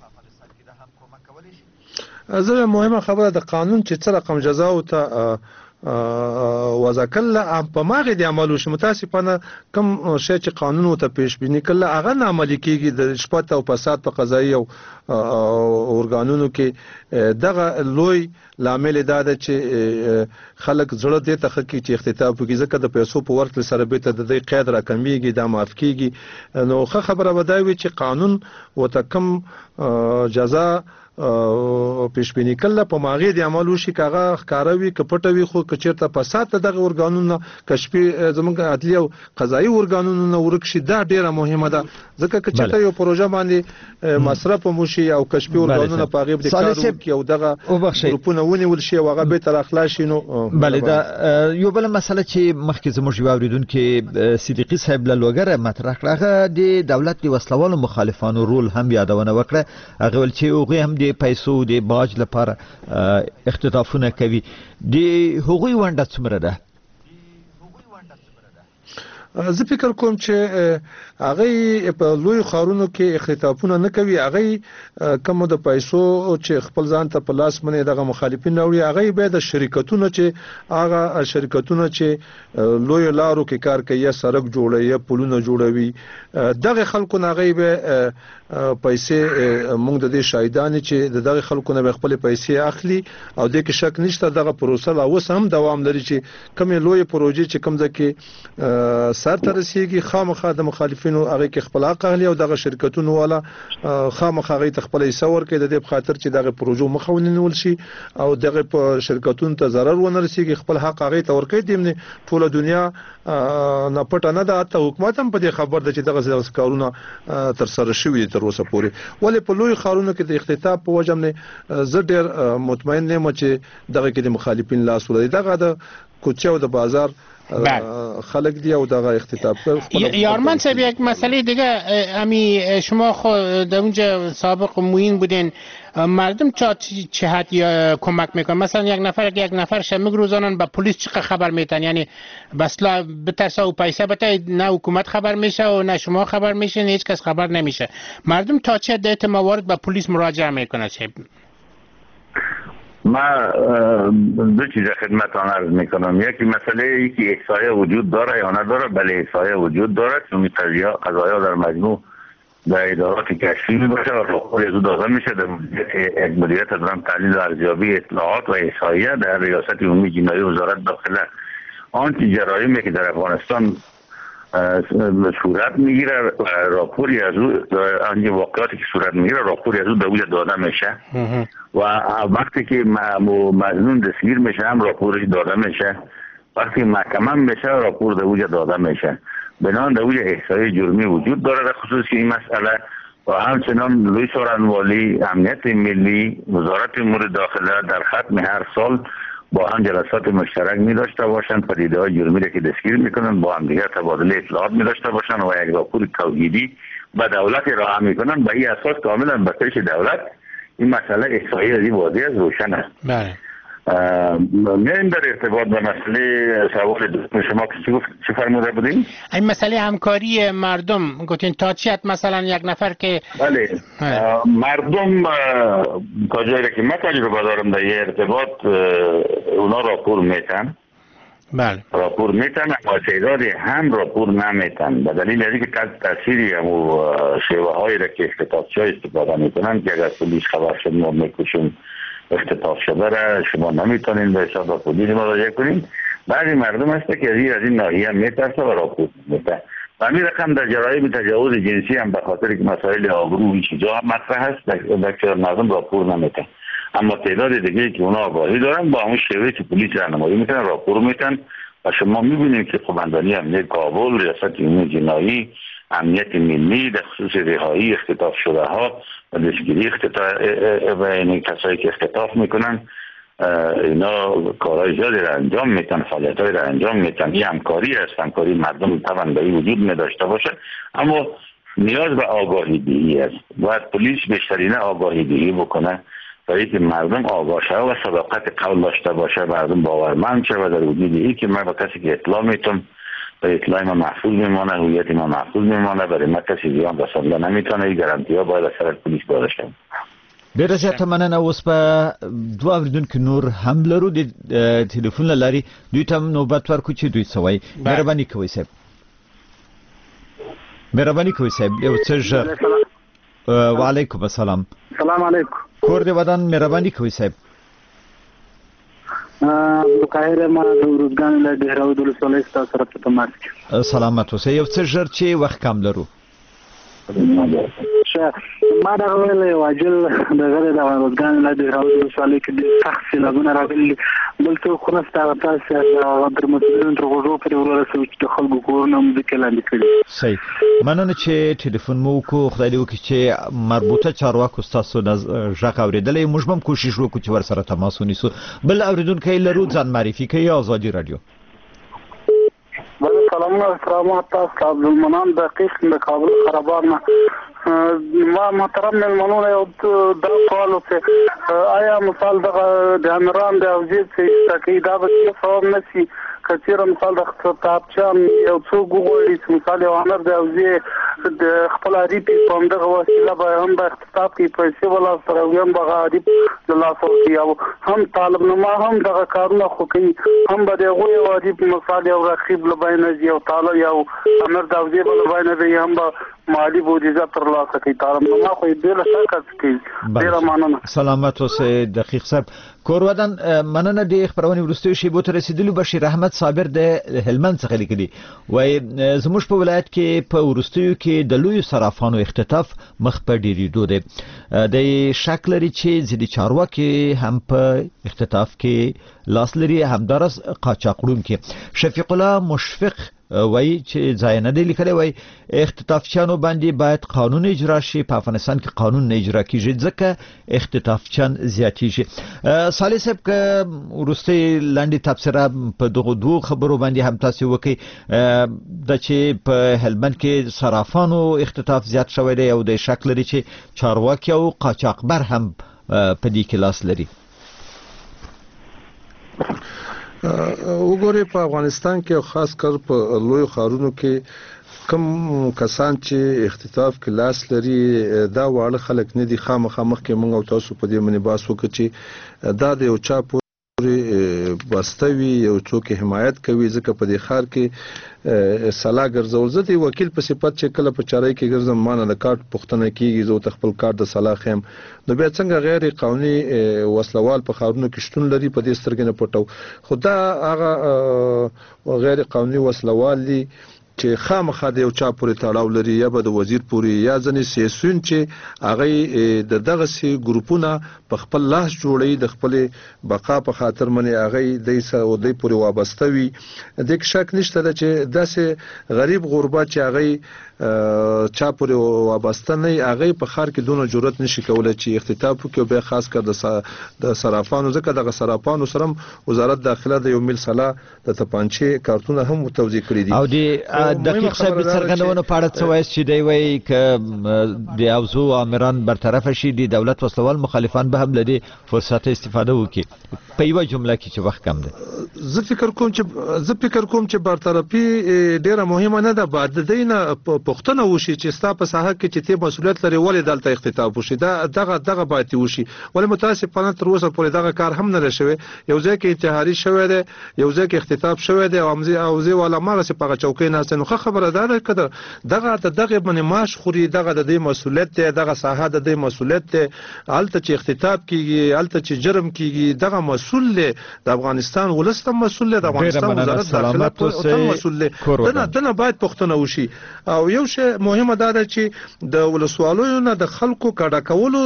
زه مهمه خبره د قانون چې څه رقم جزاو ته وضع کله په ماغه د عملو شي. متاسفانه کوم شی چې قانون ته پیش بینی کله هغه نه عملي کیږي د شپته او فساد په قضایي او اورګانونو کې. دغه لوی لامل دا ده چې خلک زړه دې ته خکې چې اختطاف وکړي، ځکه د پیسو په ورکړې سره به ته د دې قید راکمیږي، دا معاف کیږي. نو ښه خبره به دا وي چې قانون وته کم جزا پیشبینی کله په ماغې د عملو شي، کاغه ښکاروي کپټوي. خو کچیرته فساد دغه اورګانونو کشفي زموږ عدلي او قضایي اورګانونو ورک شي، دا ډیره مهمه ده. ځکه کچیرته یو پروژه باندې مصرف مو شي او کشفي اورګانونو په غیب د کار وکړي او دغه ګروپونه ونیول شي او هغه به تر اخلاص شي. نو بله دا یو بل مسله چې مخکې زموږ یو اوریدونکو صدیقي صاحب له لوګره مطرح کړه، هغه د دولت د وسلوالو مخالفانو رول هم یادونه وکړه. هغه ول چې هغه هم د پیسو د باج لپاره اختطافونه کوي. د هغوی ونډه څومره ده؟ زه فکر کوم چې هغه په لوی خارونو کې اختطافونه نه کوي، هغه کوم د پیسو چې خپل ځان ته په لاس باندې دغه مخالفین راوړي، هغه به د شرکتونو چې هغه شرکتونو چې لوی لارو کې کار کوي، یا سړک جوړوي یا پلونه جوړوي، دغه خلکو نه هغه به پیسې موږ د دې شاهدان چې دغه خلکو نه خپل پیسې اخلي او د کې شک نشته دغه پروسه لا اوس هم دوام لري چې کوم لوی پروژې چې کوم ځکه سر ته رسیږي خامخا د مخالفینو هغه کې خپل حق اخلي او دغه شرکتونو والا خامخا هغه تخپل حصہ ورکړي د دې په خاطر چې دغه پروژو مخاونین ول شي او دغه په شرکتونو ته ضرر ونه رسیږي، خپل حق هغه ته ورکړي. دمنه ټول دنیا نه پټه نه ده، ته حکومت هم په دې خبر ده چې دغه کارونه تر سره شوي تر اوسه پورې. ولې په لوی خارونو کې د اختطاف په وجه نه زه ډېر مطمئن یم چې دغه کې د مخالفین لاس ولري. دغه د کوڅه او د بازار خلق دی او دغه اختطاف یارمن صاحب یک مسئله دیگه امی شما خود در اونجا سابق معین بودین، مردم چه حد یا کمک میکنن؟ مثلا یک نفر شمگ روزانن به پلیس چقدر خبر میتن؟ یعنی بسلا بترسا و پیسه بته، نه حکومت خبر میشه و نه شما خبر میشه، هیچ کس خبر نمیشه. مردم تا چه حد موارد به پلیس مراجعه میکنه؟ ما دو چیز خدمتان عرض میکنم. یکی مسئله ای که احصایه وجود داره یا نداره. بله احصایه وجود داره، چون قضایا در مجموع در ادارات کشفی میباشه و راپور از او داده میشه در مدیریت نظام تحلیل و ارزیابی اطلاعات و احصایه در ریاست عمومی جنایی وزارت داخله. آنچه جرایمی که در افغانستان صورت میگیره راپوری از او، آنچه واقعاتی که صورت میگیره راپوری از او به وجود داده میشه و وقتی که مظنون دستگیر میشه هم راپورش داده میشه، وقتی محکمه میشه راپور به وجود داده میشه. بنابراین در وجود احصایه جرمی وجود داره در خصوص این مسئله و همچنان لوی سارنوالی، امنیت ملی، وزارت امور داخله در ختم هر سال با هم جلسات مشترک می داشته باشند، پدیده های جرمی را که دستگیر میکنند با هم دیگر تبادل اطلاعات می داشته باشند و یک راپور توحیدی به دولت ارائه میکنند. به این اساس کاملا به پیش دولت این مسئله احصایه از این واضح است، روشن است. بله. میایم در ارتباط به مسئله سوال دوست شما که چی فرموده بودین؟ این مسئله همکاری مردم گفتین تا چی حد مثلا یک نفر که بله مردم تا جایی که من تجربه دارم در این ارتباط اونا راپور میتن. بله راپور میتن اما تعدادی هم راپور نمیتن به دلیل اینکه تاثیری همو شیوه هایی را که اختطافچی استفاده میکنن که اگر پلیس خبر شد ما میکشیم اختطاف شده را شما نمیتونین به حساب پلیس مراجعه کنین. بعضی مردم هسته که از این ناحیه میترسه و راپور میتن و همین رقم در جرایم تجاوز جنسی هم به خاطر که مسائل آبرو این چیزا هم مطرح هست در مردم راپور نمیتن. اما تعداد دیگه که اونا آگاهی دارن با همون شیوه که پلیس راهنمایی میکنن راپور میتن و شما میبینید که قماندانی امنیت کابل، ریاست عمومی جنایی، امنیت ملی در خصوص رهایی اختطاف شده ها و دستگیری و این کسایی که اختطاف میکنن اینا کارهای زیادی را انجام میتن، فعالیت‌های را انجام میتن. این همکاری است، همکاری مردم توانایی وجود نداشته باشه اما نیاز به آگاهی دهی است. باید پلیس بیشترینه آگاهی دهی بکنه برای که مردم آگاه شده و صداقت قول داشته باشه، مردم باورمند شه و در وجود این که من با کسی که اطلاع میتونم و اطلاع ما محفوظ میمانه، هویت ما محفوظ میمانه، برای ما کسی زیان رسانده نمیتونه. این گارانتی ها باید از طرف پلیس داده شد. ډیره زیاته مننه. اوس په دوه اوریدونکو نور هم لرو د ټلیفون له لارې دوی ته نوبت ورکړو چې دوی څه وایي. مهرباني کوئ صاحب، مهرباني کوئ صاحب یو څه ژر. وعلیکم السلام. سلام علیکم. کور دې ودان. مهرباني کوئ صاحب. بخیر. ما د ورځګان له ډیرو د ولسوالۍ ستاسو سره په تماس کې. سلامت اوسئ. یو څه ژر چې وخت کم لرو. ما دا ویل یو اجل د غره د ورځګان له ډیرو د ولسوالۍ کې د سخت سیلابونه راغلي، بلکې خو نه ستاسو د مسؤلینو تر غوږو پورې ورسوي چې د خلکو کورونه مځکې لاندې کړي. صحیح. مننه چې ټلیفون مو وکړو. خدای دې وکړي چې مربوطه چارواکو ستاسو غږ اورېدلی. موږ هم کوشش وکړو چې ورسره تماس ونیسو. بل اورېدونکی لرو، ځان معرفي کوي. آزادي رادیو. سلامونه استرامات تاسو عبدالمنان دقیق د کابل خرابان. ما محترم ملمنونه یو دا سوال وکړ، آیا مثال دغه د امران د اوجید چې تکي دا به ثواب نشي کثیر مثال د کتابچه یو څوک وګوري مثال یو امر دی او زه د خپل اړیپي په همدغه وسیله به هم د اختطاف کې پیسې ولا سره هم به اړیپ د لاس ورکړي او هم طالب نما هم دغه کارونه خو کوي هم به دغه یو اړیپ مثال یو رقیب لباینه یو طالب یو امر د وزیر لباینه دی هم به مالی بودجه ترلاسه کوي طالب نما خو دې له شرکت کوي ډیر مننه سلامت اوسه دقیق صاحب کورودن مننه د خبرونه ورستوي شی بو تر رسیدلو بشیر احمد صابر د هلمند څخه لیکلي وای زموږ په ولایت کې په ورستوي کې د لوی صرافانو اختطاف مخ په ډیریدو دی د شک لري چې ځینې چارواکي هم په اختطاف کې لاس لري همدارس قاچاقړون کې شفیق الله مشفق وای چې ځای نه دی لیکلی وای اختطافچانو باندې باید قانون اجرا شي په افغانستان کې قانون نه اجرا کیږي ځکه اختطافچان زیاتیږي صالح صاحب که ورسته لاندې تبصره په دغه دوه خبرو باندې هم تاسو وکي د چې په هلمند کې صرافانو اختطاف زیات شوی دی او د شک لري چې چارواکي او قاچاقبر هم په دې کې لاس لري وګورئ په افغانستان کې خاص کر په لوی ښارونو کې کم کسان چې اختطاف کې لاس لري دا واړه خلک نه دي خامخا مخکې موږ او تاسو په دې باندې بحث وکړو چې دا د یو چا پورې واستوي یو څوک حمایت کوي ځکه په دې ښار کې سلا ګرځول زه د وکیل په صفت چې کله په چارۍ کې ګرځم مانه د کارت پوښتنه کیږي زه خپل کارت د سلا خیم نو بیا څنګه غیر قانوني وسلوال په ښارونو کې شتون لري په دې سترګې نه پټو خو دا هغه غیر قانوني وسلوال دي چې خامخا د یو چا پورې تړاو لري یا به د وزیر پورې یا ځنې سیاسيون چې هغه د دغه سي ګروپونه په خپل لاس جوړي د خپل بقا په خاطر باندې هغه د سعودي پورې وابسته وي د شک نشته چې داسې غریب غربت چې هغه چا پورې وابسته نه هغه په خار کې دونه جرأت نشي کولای چې اختطاف وکړي به خاص کر د صرافانو ځکه د صرافانو سره وزارت داخله د یو مل سلا د تپانچې کارتونه هم توزیع کړی دي او د دقیق صاحب څرګندونه پاړه څه وایي چې دی وایي ک د اوزو امران برطرف شي د دولت وسلوال مخالفان به هم لدی فرصت استفاده وکړي په یو جمله کې چې وخت کم دی زه فکر کوم چې برطرفي ډیره مهمه نه ده بعد دینه پښتنه وشي چې ستا په ساحه کې چې ته مسولیت لري ولې دلته اختطاف وشي دغه باید وشي ولې متاسفانه تر اوسه پورې دغه کار هم نه شوی یو ځای کې انتحاري شوی دی یو ځای کې اختطاف شوی دی او زه ولا ماغه په چوکۍ نه نو خبره ده کده دغه باندې معاش خوري دغه د دې مسولیت دی دغه ساحه د دې مسولیت دی الته چې اختطاف کیږي الته چې جرم کیږي دغه مسول دی د افغانستان ولستم مسول دی د افغانستان وزارت داخله مسول دی دنه باید پښتنه وشي او یو شی مهمه ده چې د ولسوالونو نه د خلکو کډه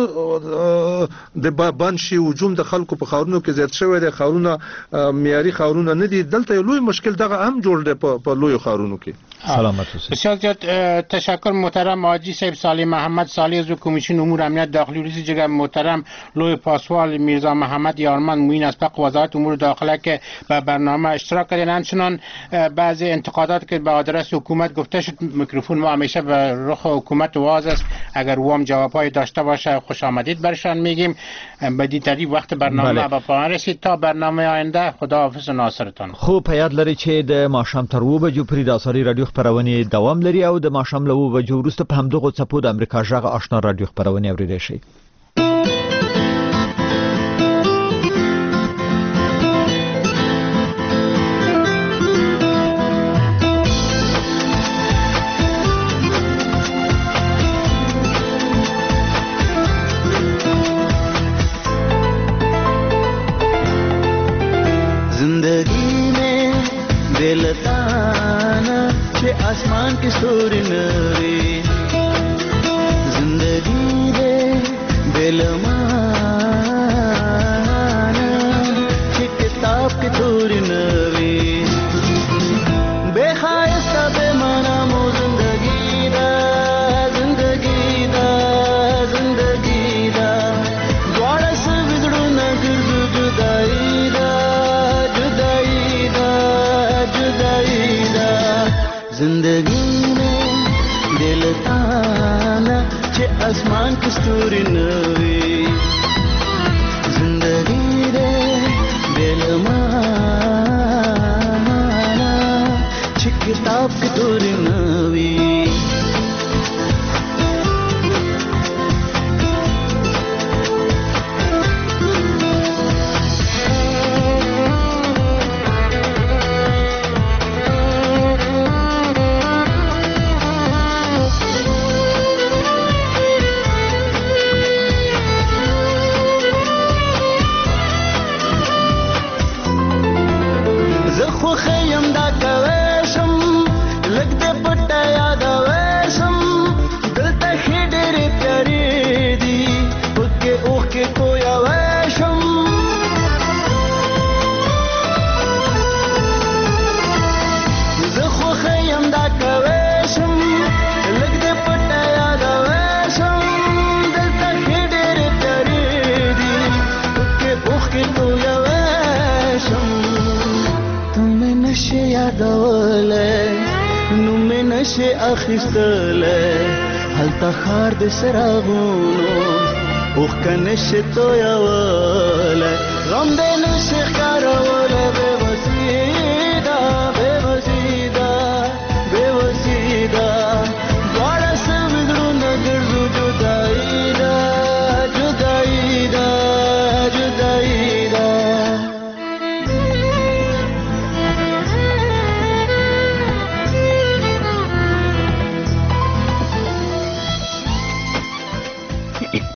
کولو د باندې هجوم د خلکو په خاورونو کې زیات شوی دی خاورونه معیاري خاورونه نه دي دلته لوی مشکل دغه هم جوړ دی په لوی خاورونو کې سلامت اوسئ بسیار زیاد تشکر محترم حاجی صاحب صالح محمد صالح از کمیسیون امور امنیت داخلی رئیس جناب محترم لوی پاسوال میرزا محمد یارمن معین اسبق وزارت امور داخله که به برنامه اشتراک کردن همچنان بعضی انتقادات که به آدرس حکومت گفته شد میکروفون ما همیشه به رخ حکومت واز است اگر وام جوابای داشته باشه خوش آمدید برشان میگیم بدیتری وقت برنامه به پایان رسید تا برنامه آینده خداحافظ ناصرتان خو په یاد لري چې د ماښام تر 2 بجو پورې د اساري رادیو خبرونه دوام لري او د ماښام له 2 بجو وروسته په همدغه څپو د امریکا ژغ آشنا رادیو خبرونه اوریدل شي आसमान की सूरी नरी जिंदगी रे बेलमाना कि किताब की थोड़ी नवी बेखायस्ता बेमाना मो जिंदगी दा द्वारा से बिगड़ू न गिरजू जुदाई दा जिंदगी में दिल ताना चे आसमान की सूरी नवी जिंदगी रे दिल माना کتاب کې تورې نه وي اخیستله هلته خار د سراغونو اوخ کنه شتو یواله غم دې نشه کارو